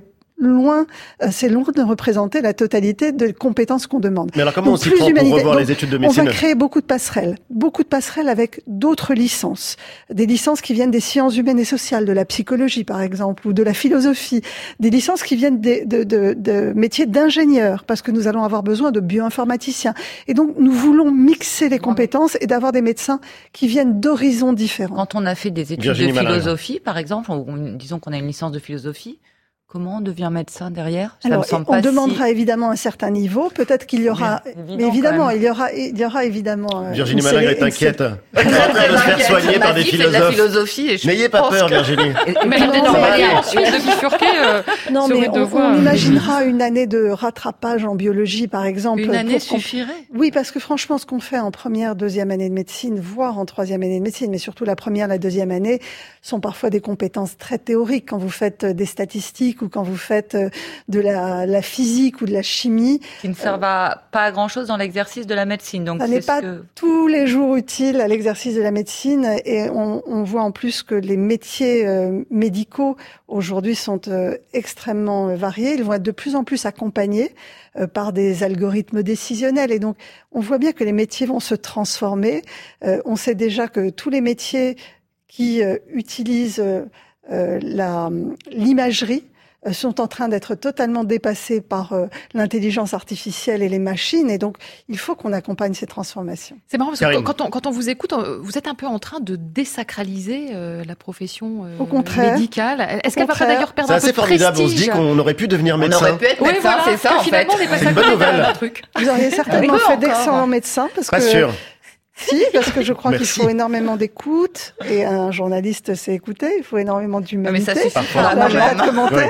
c'est loin de représenter la totalité des compétences qu'on demande. Mais alors comment on s'y prend pour revoir les études de médecine? On va créer beaucoup de passerelles avec d'autres licences, des licences qui viennent des sciences humaines et sociales, de la psychologie par exemple, ou de la philosophie, des licences qui viennent de métiers d'ingénieurs, parce que nous allons avoir besoin de bioinformaticiens. Et donc nous voulons mixer les compétences et d'avoir des médecins qui viennent d'horizons différents. Quand on a fait des études de philosophie, par exemple, disons qu'on a une licence de philosophie, comment on devient médecin derrière? Alors, on demandera évidemment un certain niveau. Peut-être qu'il y aura, mais évidemment, il y aura évidemment. Virginie Malingre est inquiète. Elle a peur de se faire soigner par des philosophes. N'ayez pas peur, Virginie. Mais ensuite de bifurquer. Non, mais on imaginera une année de rattrapage en biologie, par exemple. Une année suffirait. Oui, parce que franchement, ce qu'on fait en première, deuxième année de médecine, voire en troisième année de médecine, mais surtout la première, la deuxième année, sont parfois des compétences très théoriques. Quand vous faites des statistiques ou quand vous faites de la physique ou de la chimie. Qui ne servent pas à grand-chose dans l'exercice de la médecine. Donc ça n'est pas tous les jours utile à l'exercice de la médecine, et on voit en plus que les métiers médicaux aujourd'hui sont extrêmement variés. Ils vont être de plus en plus accompagnés par des algorithmes décisionnels, et donc on voit bien que les métiers vont se transformer. On sait déjà que tous les métiers qui utilisent l'imagerie sont en train d'être totalement dépassés par l'intelligence artificielle et les machines, et donc il faut qu'on accompagne ces transformations. C'est marrant parce que quand on vous écoute, vous êtes un peu en train de désacraliser la profession Au contraire, médicale. Est-ce qu'elle va pas d'ailleurs perdre un peu de prestige ? C'est assez formidable, on se dit qu'on aurait pu devenir médecin. On aurait pu être médecin, c'est ça en fait. Finalement, on est passé à côté d'un truc. Vous auriez certainement fait d'excellents médecins, parce pas que... sûr. Si, parce que je crois qu'il faut énormément d'écoute, et un journaliste sait écouter, il faut énormément d'humanité. Mais ça suffit pas. Là, j'ai pas de commentaire.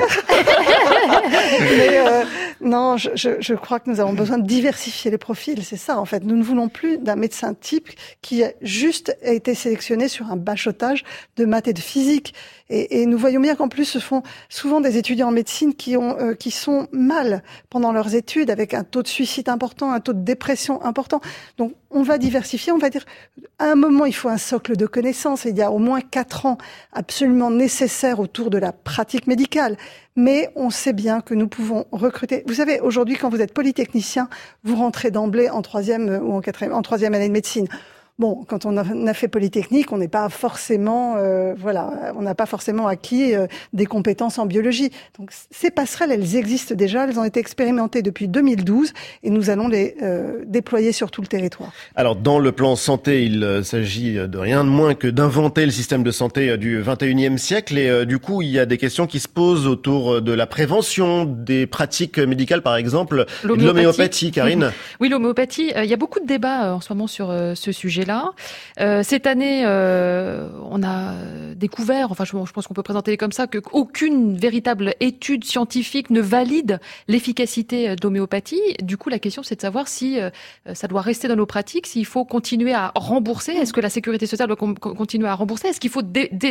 Mais non, je crois que nous avons besoin de diversifier les profils, c'est ça en fait. Nous ne voulons plus d'un médecin type qui a juste été sélectionné sur un bachotage de maths et de physique. Et nous voyons bien qu'en plus, ce sont souvent des étudiants en médecine qui sont mal pendant leurs études, avec un taux de suicide important, un taux de dépression important. Donc, on va diversifier, on va dire, à un moment, il faut un socle de connaissances. Il y a au moins 4 ans absolument nécessaires autour de la pratique médicale. Mais on sait bien que nous pouvons recruter. Vous savez, aujourd'hui, quand vous êtes polytechnicien, vous rentrez d'emblée en 3e ou en 3e année de médecine. Bon, quand on a fait Polytechnique, on n'est pas forcément, on n'a pas forcément acquis des compétences en biologie. Donc, ces passerelles, elles existent déjà, elles ont été expérimentées depuis 2012 et nous allons les déployer sur tout le territoire. Alors, dans le plan santé, il s'agit de rien de moins que d'inventer le système de santé du 21e siècle et du coup, il y a des questions qui se posent autour de la prévention, des pratiques médicales, par exemple, l'homéopathie, Karine. Oui, l'homéopathie, il y a beaucoup de débats en ce moment sur ce sujet-là. Cette année, on a découvert, enfin je pense qu'on peut présenter comme ça, qu'aucune véritable étude scientifique ne valide l'efficacité d'homéopathie. Du coup, la question c'est de savoir si ça doit rester dans nos pratiques, s'il faut continuer à rembourser. Est-ce que la sécurité sociale doit continuer à rembourser ? Est-ce qu'il faut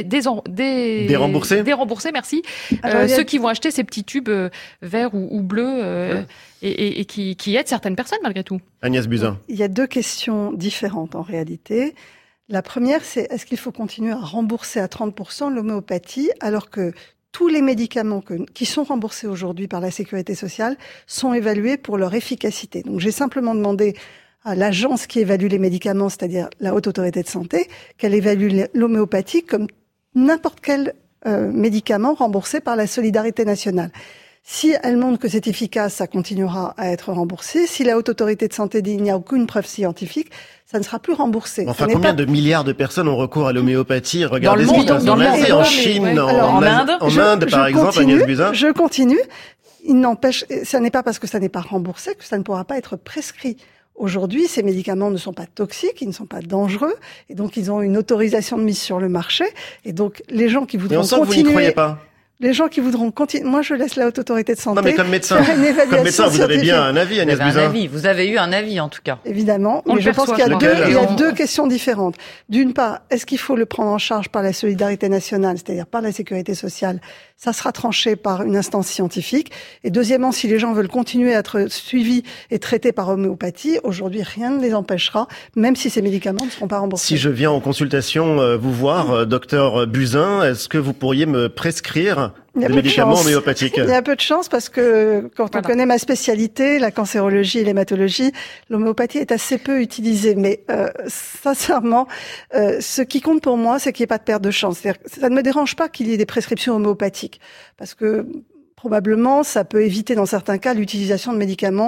dérembourser, merci, ceux qui vont acheter ces petits tubes verts ou bleus et qui aident certaines personnes malgré tout. Agnès Buzyn. Il y a 2 questions différentes en réalité. La première, c'est est-ce qu'il faut continuer à rembourser à 30% l'homéopathie alors que tous les médicaments qui sont remboursés aujourd'hui par la sécurité sociale sont évalués pour leur efficacité. Donc j'ai simplement demandé à l'agence qui évalue les médicaments, c'est-à-dire la Haute Autorité de Santé, qu'elle évalue l'homéopathie comme n'importe quel médicament remboursé par la solidarité nationale. Si elle montre que c'est efficace, ça continuera à être remboursé. Si la Haute Autorité de Santé dit qu'il n'y a aucune preuve scientifique, ça ne sera plus remboursé. Enfin, combien de milliards de personnes ont recours à l'homéopathie ? Regardez ce qui se passe en Chine, en Inde, par exemple, Agnès Buzyn. Je continue. Il n'empêche, ça n'est pas parce que ça n'est pas remboursé que ça ne pourra pas être prescrit. Aujourd'hui, ces médicaments ne sont pas toxiques, ils ne sont pas dangereux, et donc ils ont une autorisation de mise sur le marché. Et donc, les gens qui voudront continuer... Mais on sent que vous n'y croyez pas. Les gens qui voudront continuer... Moi, je laisse la Haute Autorité de Santé... Non, mais comme médecin, vous avez bien un avis, Agnès Buzyn. Vous avez eu un avis, en tout cas. Évidemment, mais je pense qu'il y a 2 questions différentes. D'une part, est-ce qu'il faut le prendre en charge par la solidarité nationale, c'est-à-dire par la sécurité sociale ? Ça sera tranché par une instance scientifique. Et deuxièmement, si les gens veulent continuer à être suivis et traités par homéopathie, aujourd'hui, rien ne les empêchera, même si ces médicaments ne seront pas remboursés. Si je viens en consultation vous voir, docteur Buzyn, est-ce que vous pourriez me prescrire des médicaments homéopathiques? Il y a peu de chance parce que quand on connaît ma spécialité, la cancérologie et l'hématologie, l'homéopathie est assez peu utilisée. Mais sincèrement, ce qui compte pour moi, c'est qu'il n'y ait pas de perte de chance. C'est-à-dire que ça ne me dérange pas qu'il y ait des prescriptions homéopathiques parce que probablement ça peut éviter dans certains cas l'utilisation de médicaments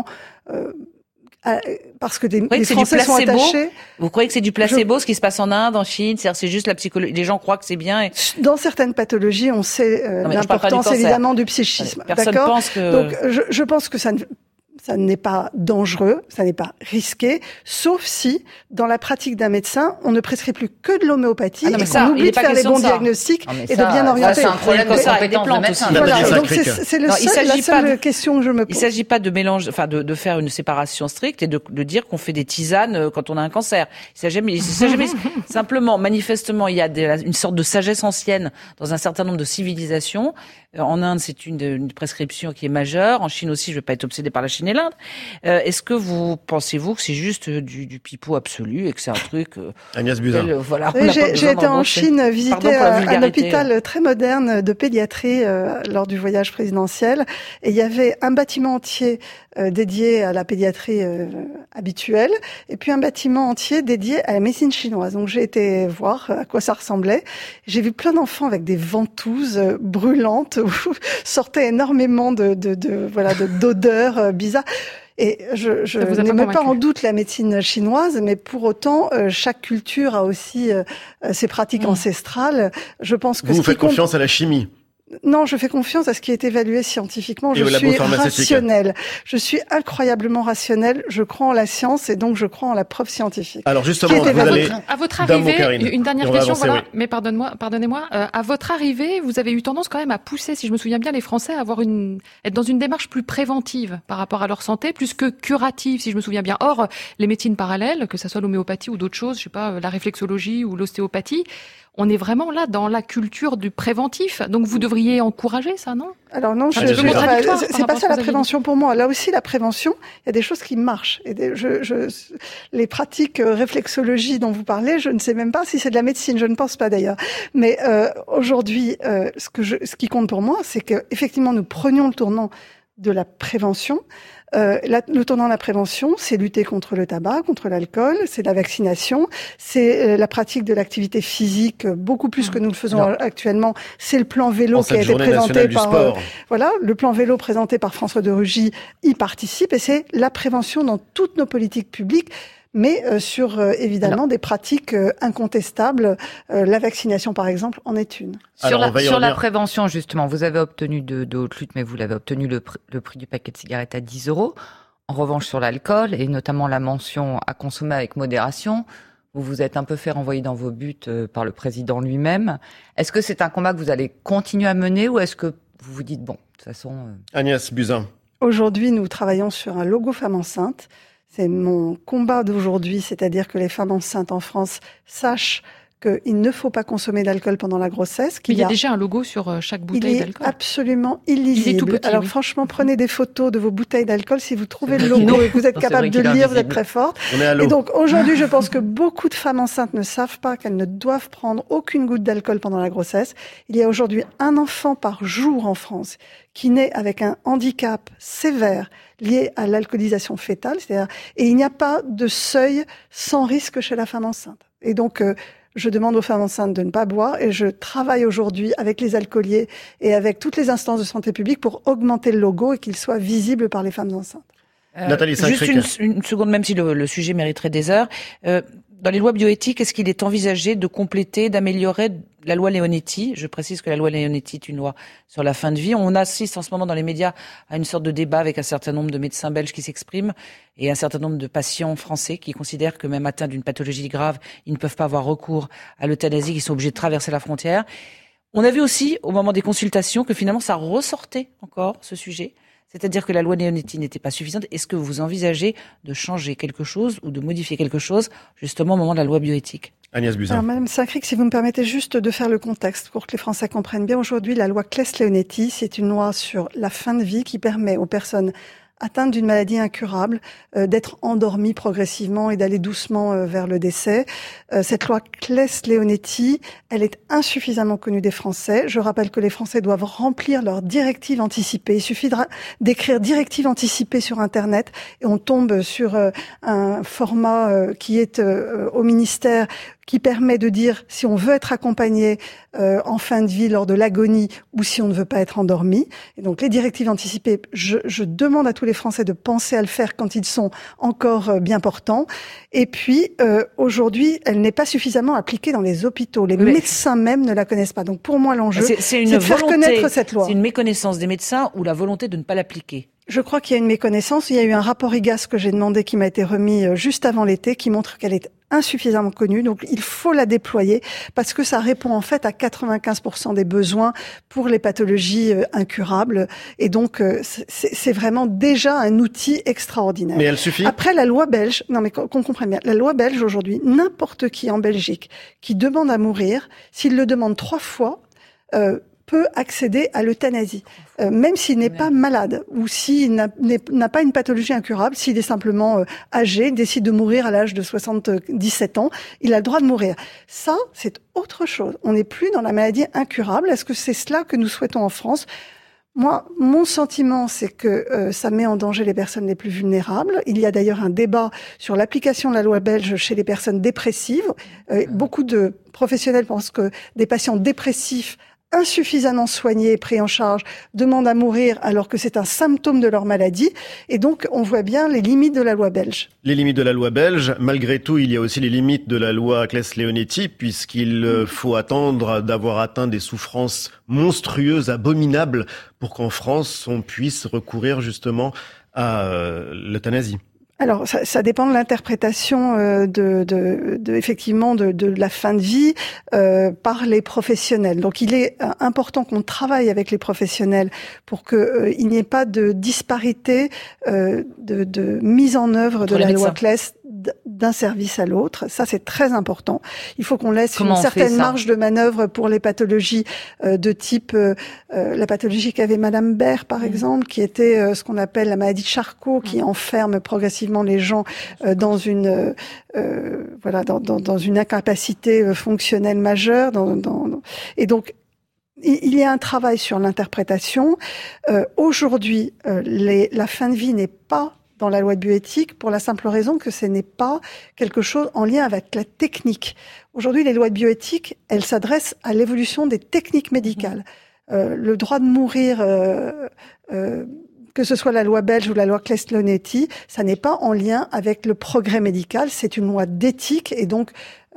parce que les Français sont attachés. Vous croyez que c'est du placebo, ce qui se passe en Inde, en Chine? C'est juste la psychologie. Les gens croient que c'est bien. Dans certaines pathologies, on sait l'importance évidemment du psychisme. Personne pense que... Donc, je pense que ça n'est pas dangereux, ça n'est pas risqué, sauf si, dans la pratique d'un médecin, on ne prescrit plus que de l'homéopathie et qu'on oublie de faire les bons diagnostics et de bien orienter. C'est un problème de ça avec des plantes aussi. Voilà, donc c'est la seule question que je me pose. Il ne s'agit pas de mélange, de faire une séparation stricte et de dire qu'on fait des tisanes quand on a un cancer. Il s'agit jamais simplement, manifestement, il y a une sorte de sagesse ancienne dans un certain nombre de civilisations. En Inde, c'est une prescription qui est majeure. En Chine aussi, je ne vais pas être obsédée par la Chine et l'Inde. Est-ce que pensez-vous que c'est juste du pipeau absolu et que c'est un truc... Agnès Buzyn. Voilà, oui, j'ai été en Chine visiter un hôpital très moderne de pédiatrie lors du voyage présidentiel. Et il y avait un bâtiment entier dédié à la pédiatrie habituelle et puis un bâtiment entier dédié à la médecine chinoise. Donc j'ai été voir à quoi ça ressemblait. J'ai vu plein d'enfants avec des ventouses brûlantes où sortait énormément d'odeurs bizarres. Et je ne mets pas en doute la médecine chinoise, mais pour autant, chaque culture a aussi ses pratiques ancestrales. Je pense que vous faites confiance à la chimie? Non, je fais confiance à ce qui est évalué scientifiquement. Je suis rationnelle. Je suis incroyablement rationnelle. Je crois en la science et donc je crois en la preuve scientifique. Alors justement, vous allez... À votre arrivée, une dernière question, voilà. Oui. Mais pardonnez-moi. À votre arrivée, vous avez eu tendance quand même à pousser, si je me souviens bien, les Français à être dans une démarche plus préventive par rapport à leur santé, plus que curative, si je me souviens bien. Or, les médecines parallèles, que ça soit l'homéopathie ou d'autres choses, je sais pas, la réflexologie ou l'ostéopathie, on est vraiment là dans la culture du préventif. Donc vous devriez encourager ça, non? Alors non, c'est pas ça la prévention pour moi. Là aussi, la prévention, il y a des choses qui marchent. Et les pratiques réflexologie dont vous parlez, je ne sais même pas si c'est de la médecine. Je ne pense pas d'ailleurs. Mais aujourd'hui, ce qui compte pour moi, c'est que effectivement nous prenions le tournant de la prévention. Le tournant de la prévention, c'est lutter contre le tabac, contre l'alcool, c'est la vaccination, c'est la pratique de l'activité physique beaucoup plus que nous le faisons actuellement. C'est le plan vélo qui a été présenté par le plan vélo présenté par François de Rugy y participe et c'est la prévention dans toutes nos politiques publiques. Mais sur évidemment des pratiques incontestables. La vaccination, par exemple, en est une. Sur la prévention, justement, vous avez obtenu de haute lutte, mais vous l'avez obtenu le prix du paquet de cigarettes à 10 €. En revanche, sur l'alcool, et notamment la mention à consommer avec modération, vous vous êtes un peu fait renvoyer dans vos buts par le président lui-même. Est-ce que c'est un combat que vous allez continuer à mener ou est-ce que vous vous dites, bon, de toute façon... Agnès Buzyn. Aujourd'hui, nous travaillons sur un logo femme enceinte. C'est mon combat d'aujourd'hui, c'est-à-dire que les femmes enceintes en France sachent qu'il ne faut pas consommer d'alcool pendant la grossesse. Mais il y a déjà un logo sur chaque bouteille d'alcool. Il est absolument illisible. Il est tout petit, alors franchement, prenez des photos de vos bouteilles d'alcool. Si vous trouvez le logo et que vous êtes capable de lire, vous êtes très forte. Et donc aujourd'hui, je pense que beaucoup de femmes enceintes ne savent pas qu'elles ne doivent prendre aucune goutte d'alcool pendant la grossesse. Il y a aujourd'hui un enfant par jour en France qui naît avec un handicap sévère lié à l'alcoolisation fœtale, et il n'y a pas de seuil sans risque chez la femme enceinte. Et donc, je demande aux femmes enceintes de ne pas boire et je travaille aujourd'hui avec les alcooliers et avec toutes les instances de santé publique pour augmenter le logo et qu'il soit visible par les femmes enceintes. Nathalie Saint-Cric. Juste une seconde, même si le sujet mériterait des heures. Dans les lois bioéthiques, est-ce qu'il est envisagé de compléter, d'améliorer la loi Leonetti? Je précise que la loi Leonetti est une loi sur la fin de vie. On assiste en ce moment dans les médias à une sorte de débat avec un certain nombre de médecins belges qui s'expriment et un certain nombre de patients français qui considèrent que même atteints d'une pathologie grave, ils ne peuvent pas avoir recours à l'euthanasie, qu'ils sont obligés de traverser la frontière. On a vu aussi, au moment des consultations, que finalement ça ressortait encore, ce sujet. C'est-à-dire que la loi Leonetti n'était pas suffisante. Est-ce que vous envisagez de changer quelque chose ou de modifier quelque chose, justement, au moment de la loi bioéthique? Agnès Buzyn. Alors, Madame Saint-Cric, si vous me permettez juste de faire le contexte pour que les Français comprennent bien. Aujourd'hui, la loi Claes-Leonetti, c'est une loi sur la fin de vie qui permet aux personnes atteintes d'une maladie incurable d'être endormies progressivement et d'aller doucement vers le décès. Cette loi Claes-Leonetti, elle est insuffisamment connue des Français. Je rappelle que les Français doivent remplir leurs directives anticipées. Il suffit d'écrire directives anticipées sur Internet et on tombe sur un format qui est au ministère qui permet de dire si on veut être accompagné en fin de vie lors de l'agonie ou si on ne veut pas être endormi. Et donc les directives anticipées, je demande à tous les Français de penser à le faire quand ils sont encore bien portants. Et puis aujourd'hui, elle n'est pas suffisamment appliquée dans les hôpitaux. Les médecins même ne la connaissent pas. Donc pour moi, l'enjeu, c'est de faire connaître cette loi. C'est une méconnaissance des médecins ou la volonté de ne pas l'appliquer? Je crois qu'il y a une méconnaissance. Il y a eu un rapport IGAS que j'ai demandé qui m'a été remis juste avant l'été qui montre qu'elle est insuffisamment connue. Donc il faut la déployer parce que ça répond en fait à 95% des besoins pour les pathologies incurables. Et donc c'est vraiment déjà un outil extraordinaire. Mais elle suffit. Après la loi belge, non mais qu'on comprenne bien, la loi belge aujourd'hui, n'importe qui en Belgique qui demande à mourir, s'il le demande 3 fois, peut accéder à l'euthanasie, même s'il n'est pas malade ou s'il n'a pas une pathologie incurable, s'il est simplement âgé, décide de mourir à l'âge de 77 ans, il a le droit de mourir. Ça, c'est autre chose. On n'est plus dans la maladie incurable. Est-ce que c'est cela que nous souhaitons en France ? Moi, mon sentiment, c'est que ça met en danger les personnes les plus vulnérables. Il y a d'ailleurs un débat sur l'application de la loi belge chez les personnes dépressives. Beaucoup de professionnels pensent que des patients dépressifs insuffisamment soignés et pris en charge demandent à mourir alors que c'est un symptôme de leur maladie. Et donc, on voit bien les limites de la loi belge. Les limites de la loi belge. Malgré tout, il y a aussi les limites de la loi Claes-Leonetti, puisqu'il faut attendre d'avoir atteint des souffrances monstrueuses, abominables, pour qu'en France, on puisse recourir justement à l'euthanasie. Alors, ça dépend de l'interprétation effectivement de la fin de vie par les professionnels. Donc, il est important qu'on travaille avec les professionnels pour que il n'y ait pas de disparité de mise en œuvre de la loi Claes d'un service à l'autre. Ça, c'est très important. Il faut qu'on laisse une certaine marge de manœuvre pour les pathologies de type la pathologie qu'avait Madame Baird, par exemple, qui était ce qu'on appelle la maladie de Charcot, qui enferme progressivement les gens dans une dans une incapacité fonctionnelle majeure. Et donc, il y a un travail sur l'interprétation. Aujourd'hui, la fin de vie n'est pas dans la loi de bioéthique pour la simple raison que ce n'est pas quelque chose en lien avec la technique. Aujourd'hui, les lois de bioéthique, elles s'adressent à l'évolution des techniques médicales. Le droit de mourir, que ce soit la loi belge ou la loi Claes-Leonetti, ça n'est pas en lien avec le progrès médical, c'est une loi d'éthique et donc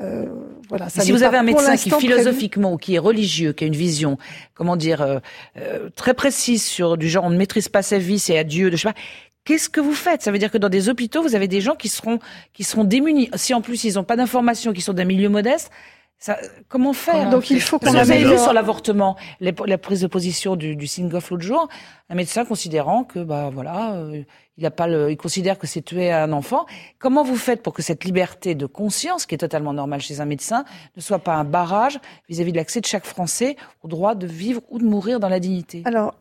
ça si vous avez un médecin qui philosophiquement ou qui est religieux, qui a une vision, très précise sur du genre on ne maîtrise pas sa vie, c'est à Dieu, je sais pas. Qu'est-ce que vous faites ? Ça veut dire que dans des hôpitaux, vous avez des gens qui seront démunis. Si en plus ils n'ont pas d'informations, qui sont d'un milieu modeste, comment faire ? Donc il faut qu'on Vous avez vu sur l'avortement, la prise de position du Singoff l'autre jour, un médecin considérant que il considère que c'est tuer un enfant. Comment vous faites pour que cette liberté de conscience, qui est totalement normale chez un médecin, ne soit pas un barrage vis-à-vis de l'accès de chaque Français au droit de vivre ou de mourir dans la dignité ? Alors,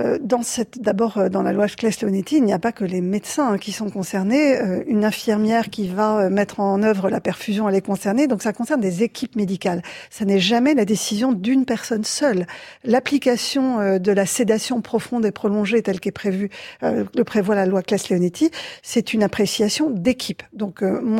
d'abord, dans la loi Claes-Leonetti, il n'y a pas que les médecins qui sont concernés. Une infirmière qui va mettre en œuvre la perfusion, elle est concernée. Donc, ça concerne des équipes médicales. Ça n'est jamais la décision d'une personne seule. L'application de la sédation profonde et prolongée, telle qu'est prévue, le prévoit la loi Claes-Leonetti, c'est une appréciation d'équipe. Donc,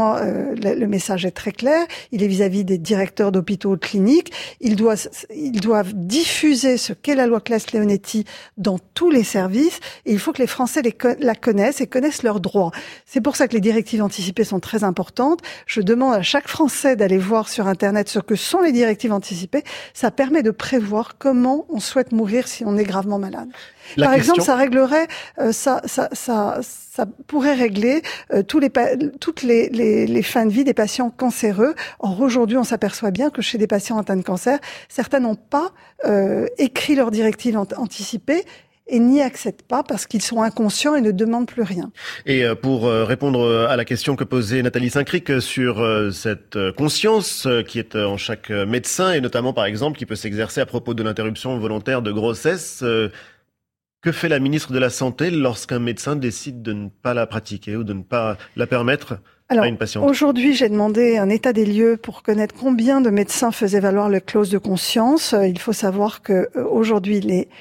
le message est très clair. Il est vis-à-vis des directeurs d'hôpitaux, de cliniques. Ils doivent diffuser ce qu'est la loi Claes-Leonetti dans tous les services, et il faut que les Français la connaissent et connaissent leurs droits. C'est pour ça que les directives anticipées sont très importantes. Je demande à chaque Français d'aller voir sur Internet ce que sont les directives anticipées. Ça permet de prévoir comment on souhaite mourir si on est gravement malade. Par exemple, ça réglerait, ça pourrait régler toutes les fins de vie des patients cancéreux. Or, aujourd'hui, on s'aperçoit bien que chez des patients atteints de cancer, certains n'ont pas écrit leurs directives anticipées et n'y accèdent pas parce qu'ils sont inconscients et ne demandent plus rien. Et pour répondre à la question que posait Nathalie Saint-Cric sur cette conscience qui est en chaque médecin et notamment, par exemple, qui peut s'exercer à propos de l'interruption volontaire de grossesse, que fait la ministre de la Santé lorsqu'un médecin décide de ne pas la pratiquer ou de ne pas la permettre à une patiente ? Aujourd'hui, j'ai demandé un état des lieux pour connaître combien de médecins faisaient valoir la clause de conscience. Il faut savoir que aujourd'hui,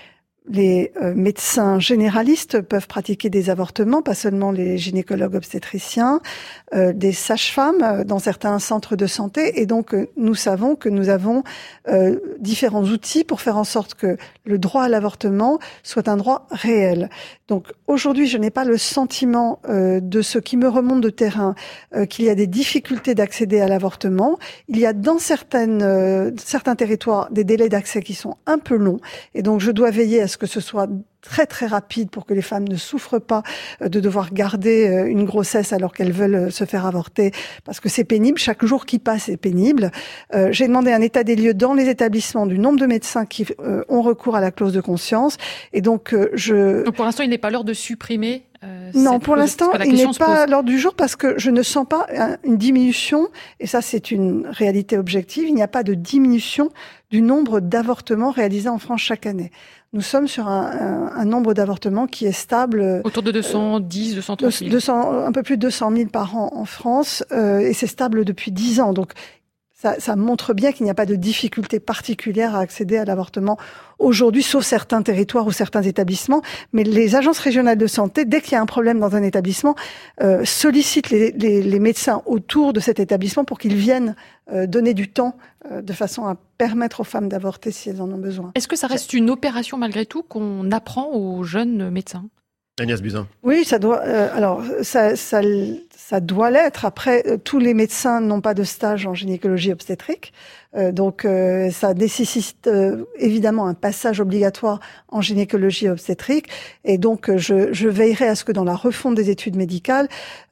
les médecins généralistes peuvent pratiquer des avortements, pas seulement les gynécologues obstétriciens, des sages-femmes dans certains centres de santé. Et donc, nous savons que nous avons différents outils pour faire en sorte que le droit à l'avortement soit un droit réel. Donc, aujourd'hui, je n'ai pas le sentiment de ce qui me remonte de terrain qu'il y a des difficultés d'accéder à l'avortement. Il y a dans certains territoires des délais d'accès qui sont un peu longs. Et donc, je dois veiller à ce que ce soit très très rapide pour que les femmes ne souffrent pas de devoir garder une grossesse alors qu'elles veulent se faire avorter, parce que c'est pénible, chaque jour qui passe est pénible. J'ai demandé un état des lieux dans les établissements du nombre de médecins qui ont recours à la clause de conscience, et donc Donc pour l'instant, il n'est pas l'heure de supprimer Non, pour l'instant, il n'est pas à l'ordre du jour parce que je ne sens pas une diminution, et ça c'est une réalité objective, il n'y a pas de diminution du nombre d'avortements réalisés en France chaque année. Nous sommes sur un nombre d'avortements qui est stable. Autour de 210, 230 000. Un peu plus de 200 000 par an en France, et c'est stable depuis 10 ans. Donc, ça montre bien qu'il n'y a pas de difficulté particulière à accéder à l'avortement aujourd'hui, sauf certains territoires ou certains établissements. Mais les agences régionales de santé, dès qu'il y a un problème dans un établissement, sollicitent les médecins autour de cet établissement pour qu'ils viennent donner du temps de façon à permettre aux femmes d'avorter si elles en ont besoin. Est-ce que ça reste une opération malgré tout qu'on apprend aux jeunes médecins ? Agnès Buzyn. Oui, ça doit. Alors, ça doit l'être. Après, tous les médecins n'ont pas de stage en gynécologie obstétrique, donc ça nécessite évidemment un passage obligatoire en gynécologie obstétrique. Et donc, je veillerai à ce que dans la refonte des études médicales,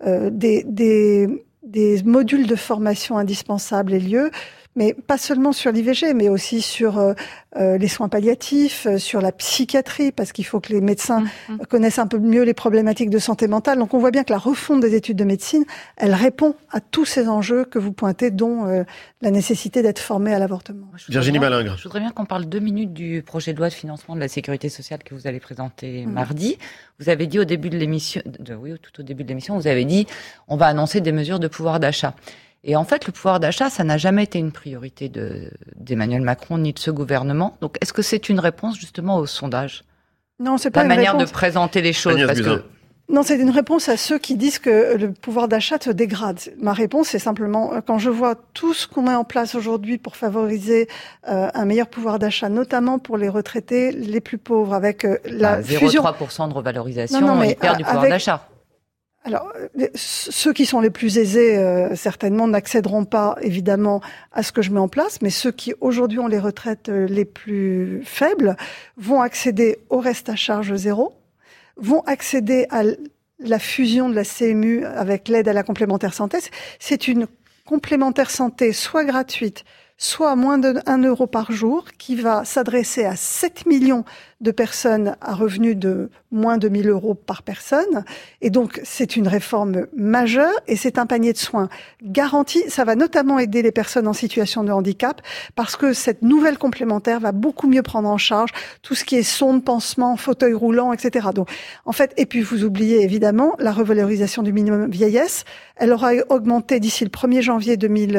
des modules de formation indispensables aient lieu. Mais pas seulement sur l'IVG, mais aussi sur les soins palliatifs, sur la psychiatrie, parce qu'il faut que les médecins connaissent un peu mieux les problématiques de santé mentale. Donc on voit bien que la refonte des études de médecine, elle répond à tous ces enjeux que vous pointez, dont la nécessité d'être formé à l'avortement. Virginie Malingre. Je voudrais bien qu'on parle 2 minutes du projet de loi de financement de la sécurité sociale que vous allez présenter mardi. Vous avez dit au début de l'émission, tout au début de l'émission, vous avez dit on va annoncer des mesures de pouvoir d'achat. Et en fait, le pouvoir d'achat, ça n'a jamais été une priorité d'Emmanuel Macron ni de ce gouvernement. Donc, est-ce que c'est une réponse justement au sondage ? Non, c'est pas une réponse. La manière de présenter les choses, parce que... Non, c'est une réponse à ceux qui disent que le pouvoir d'achat se dégrade. Ma réponse, c'est simplement, quand je vois tout ce qu'on met en place aujourd'hui pour favoriser un meilleur pouvoir d'achat, notamment pour les retraités les plus pauvres, avec la fusion... 0,3% de revalorisation, ils perdent du pouvoir d'achat. Alors, ceux qui sont les plus aisés, certainement, n'accéderont pas, évidemment, à ce que je mets en place, mais ceux qui, aujourd'hui, ont les retraites les plus faibles, vont accéder au reste à charge zéro, vont accéder à la fusion de la CMU avec l'aide à la complémentaire santé. C'est une complémentaire santé soit gratuite, soit à moins de 1 euro par jour, qui va s'adresser à 7 millions de personnes à revenus de moins de 1 000 euros par personne. Et donc, c'est une réforme majeure et c'est un panier de soins garanti. Ça va notamment aider les personnes en situation de handicap parce que cette nouvelle complémentaire va beaucoup mieux prendre en charge tout ce qui est sonde, pansement, fauteuil roulant, etc. Donc, en fait, et puis vous oubliez évidemment la revalorisation du minimum vieillesse. Elle aura augmenté d'ici le 1er janvier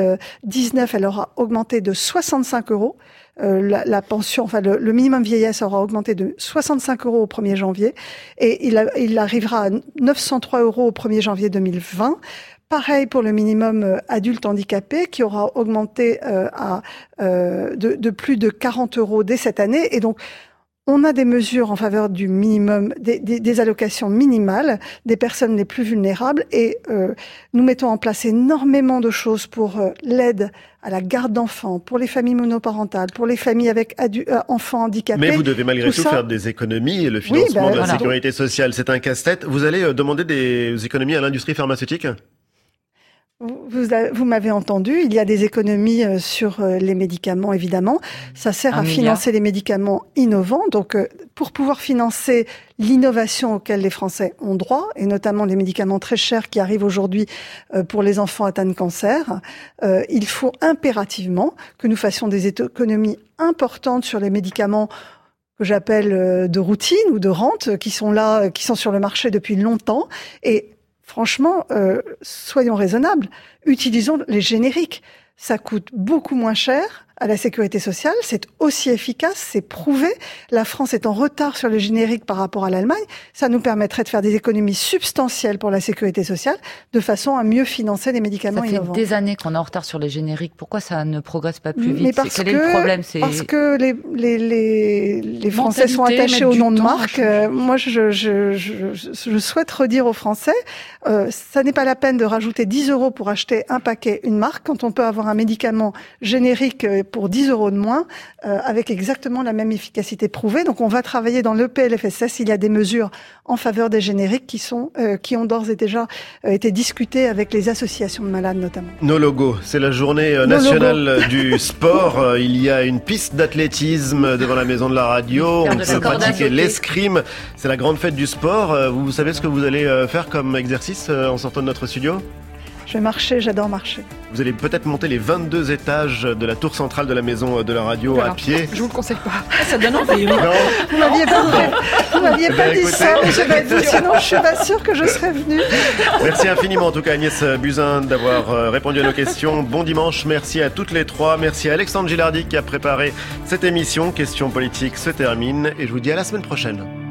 2019, elle aura augmenté de 65 euros. La pension, enfin le minimum vieillesse aura augmenté de 65 euros au 1er janvier et il arrivera à 903 euros au 1er janvier 2020. Pareil pour le minimum adulte handicapé qui aura augmenté de plus de 40 euros dès cette année. Et donc, on a des mesures en faveur du minimum, des allocations minimales des personnes les plus vulnérables et nous mettons en place énormément de choses pour l'aide à la garde d'enfants, pour les familles monoparentales, pour les familles avec enfants handicapés. Mais vous devez malgré tout faire des économies et le financement de la sécurité sociale, c'est un casse-tête. Vous allez demander des économies à l'industrie pharmaceutique ? Vous m'avez entendu, il y a des économies sur les médicaments, évidemment. Ça sert à financer les médicaments innovants. Donc, pour pouvoir financer l'innovation auquel les Français ont droit, et notamment les médicaments très chers qui arrivent aujourd'hui pour les enfants atteints de cancer, il faut impérativement que nous fassions des économies importantes sur les médicaments que j'appelle de routine ou de rente, qui sont là, qui sont sur le marché depuis longtemps. Et franchement, soyons raisonnables. Utilisons les génériques. Ça coûte beaucoup moins cher à la sécurité sociale. C'est aussi efficace, c'est prouvé. La France est en retard sur le générique par rapport à l'Allemagne. Ça nous permettrait de faire des économies substantielles pour la sécurité sociale, de façon à mieux financer les médicaments innovants. Ça fait des années qu'on est en retard sur les génériques. Pourquoi ça ne progresse pas plus vite ? Quel est le problème ? Parce que les Français sont attachés au nom de marque. Moi, je souhaite redire aux Français, ça n'est pas la peine de rajouter 10 euros pour acheter un paquet, une marque, quand on peut avoir un médicament générique pour 10 € de moins, avec exactement la même efficacité prouvée. Donc on va travailler dans le PLFSS. Il y a des mesures en faveur des génériques qui ont d'ores et déjà été discutées avec les associations de malades notamment. Nos logos, c'est la journée nationale du sport. Il y a une piste d'athlétisme devant la maison de la radio. On peut pratiquer l'escrime. C'est la grande fête du sport. Vous savez ce que vous allez faire comme exercice en sortant de notre studio ? Je vais marcher, j'adore marcher. Vous allez peut-être monter les 22 étages de la tour centrale de la maison de la radio à pied. Je vous le conseille pas. Ça donne envie. Non. Vous m'aviez pas dit ça, sinon je suis pas sûre que je serais venue. Merci infiniment en tout cas Agnès Buzyn d'avoir répondu à nos questions. Bon dimanche, merci à toutes les trois. Merci à Alexandre Gilardi qui a préparé cette émission. Questions politiques se termine et je vous dis à la semaine prochaine.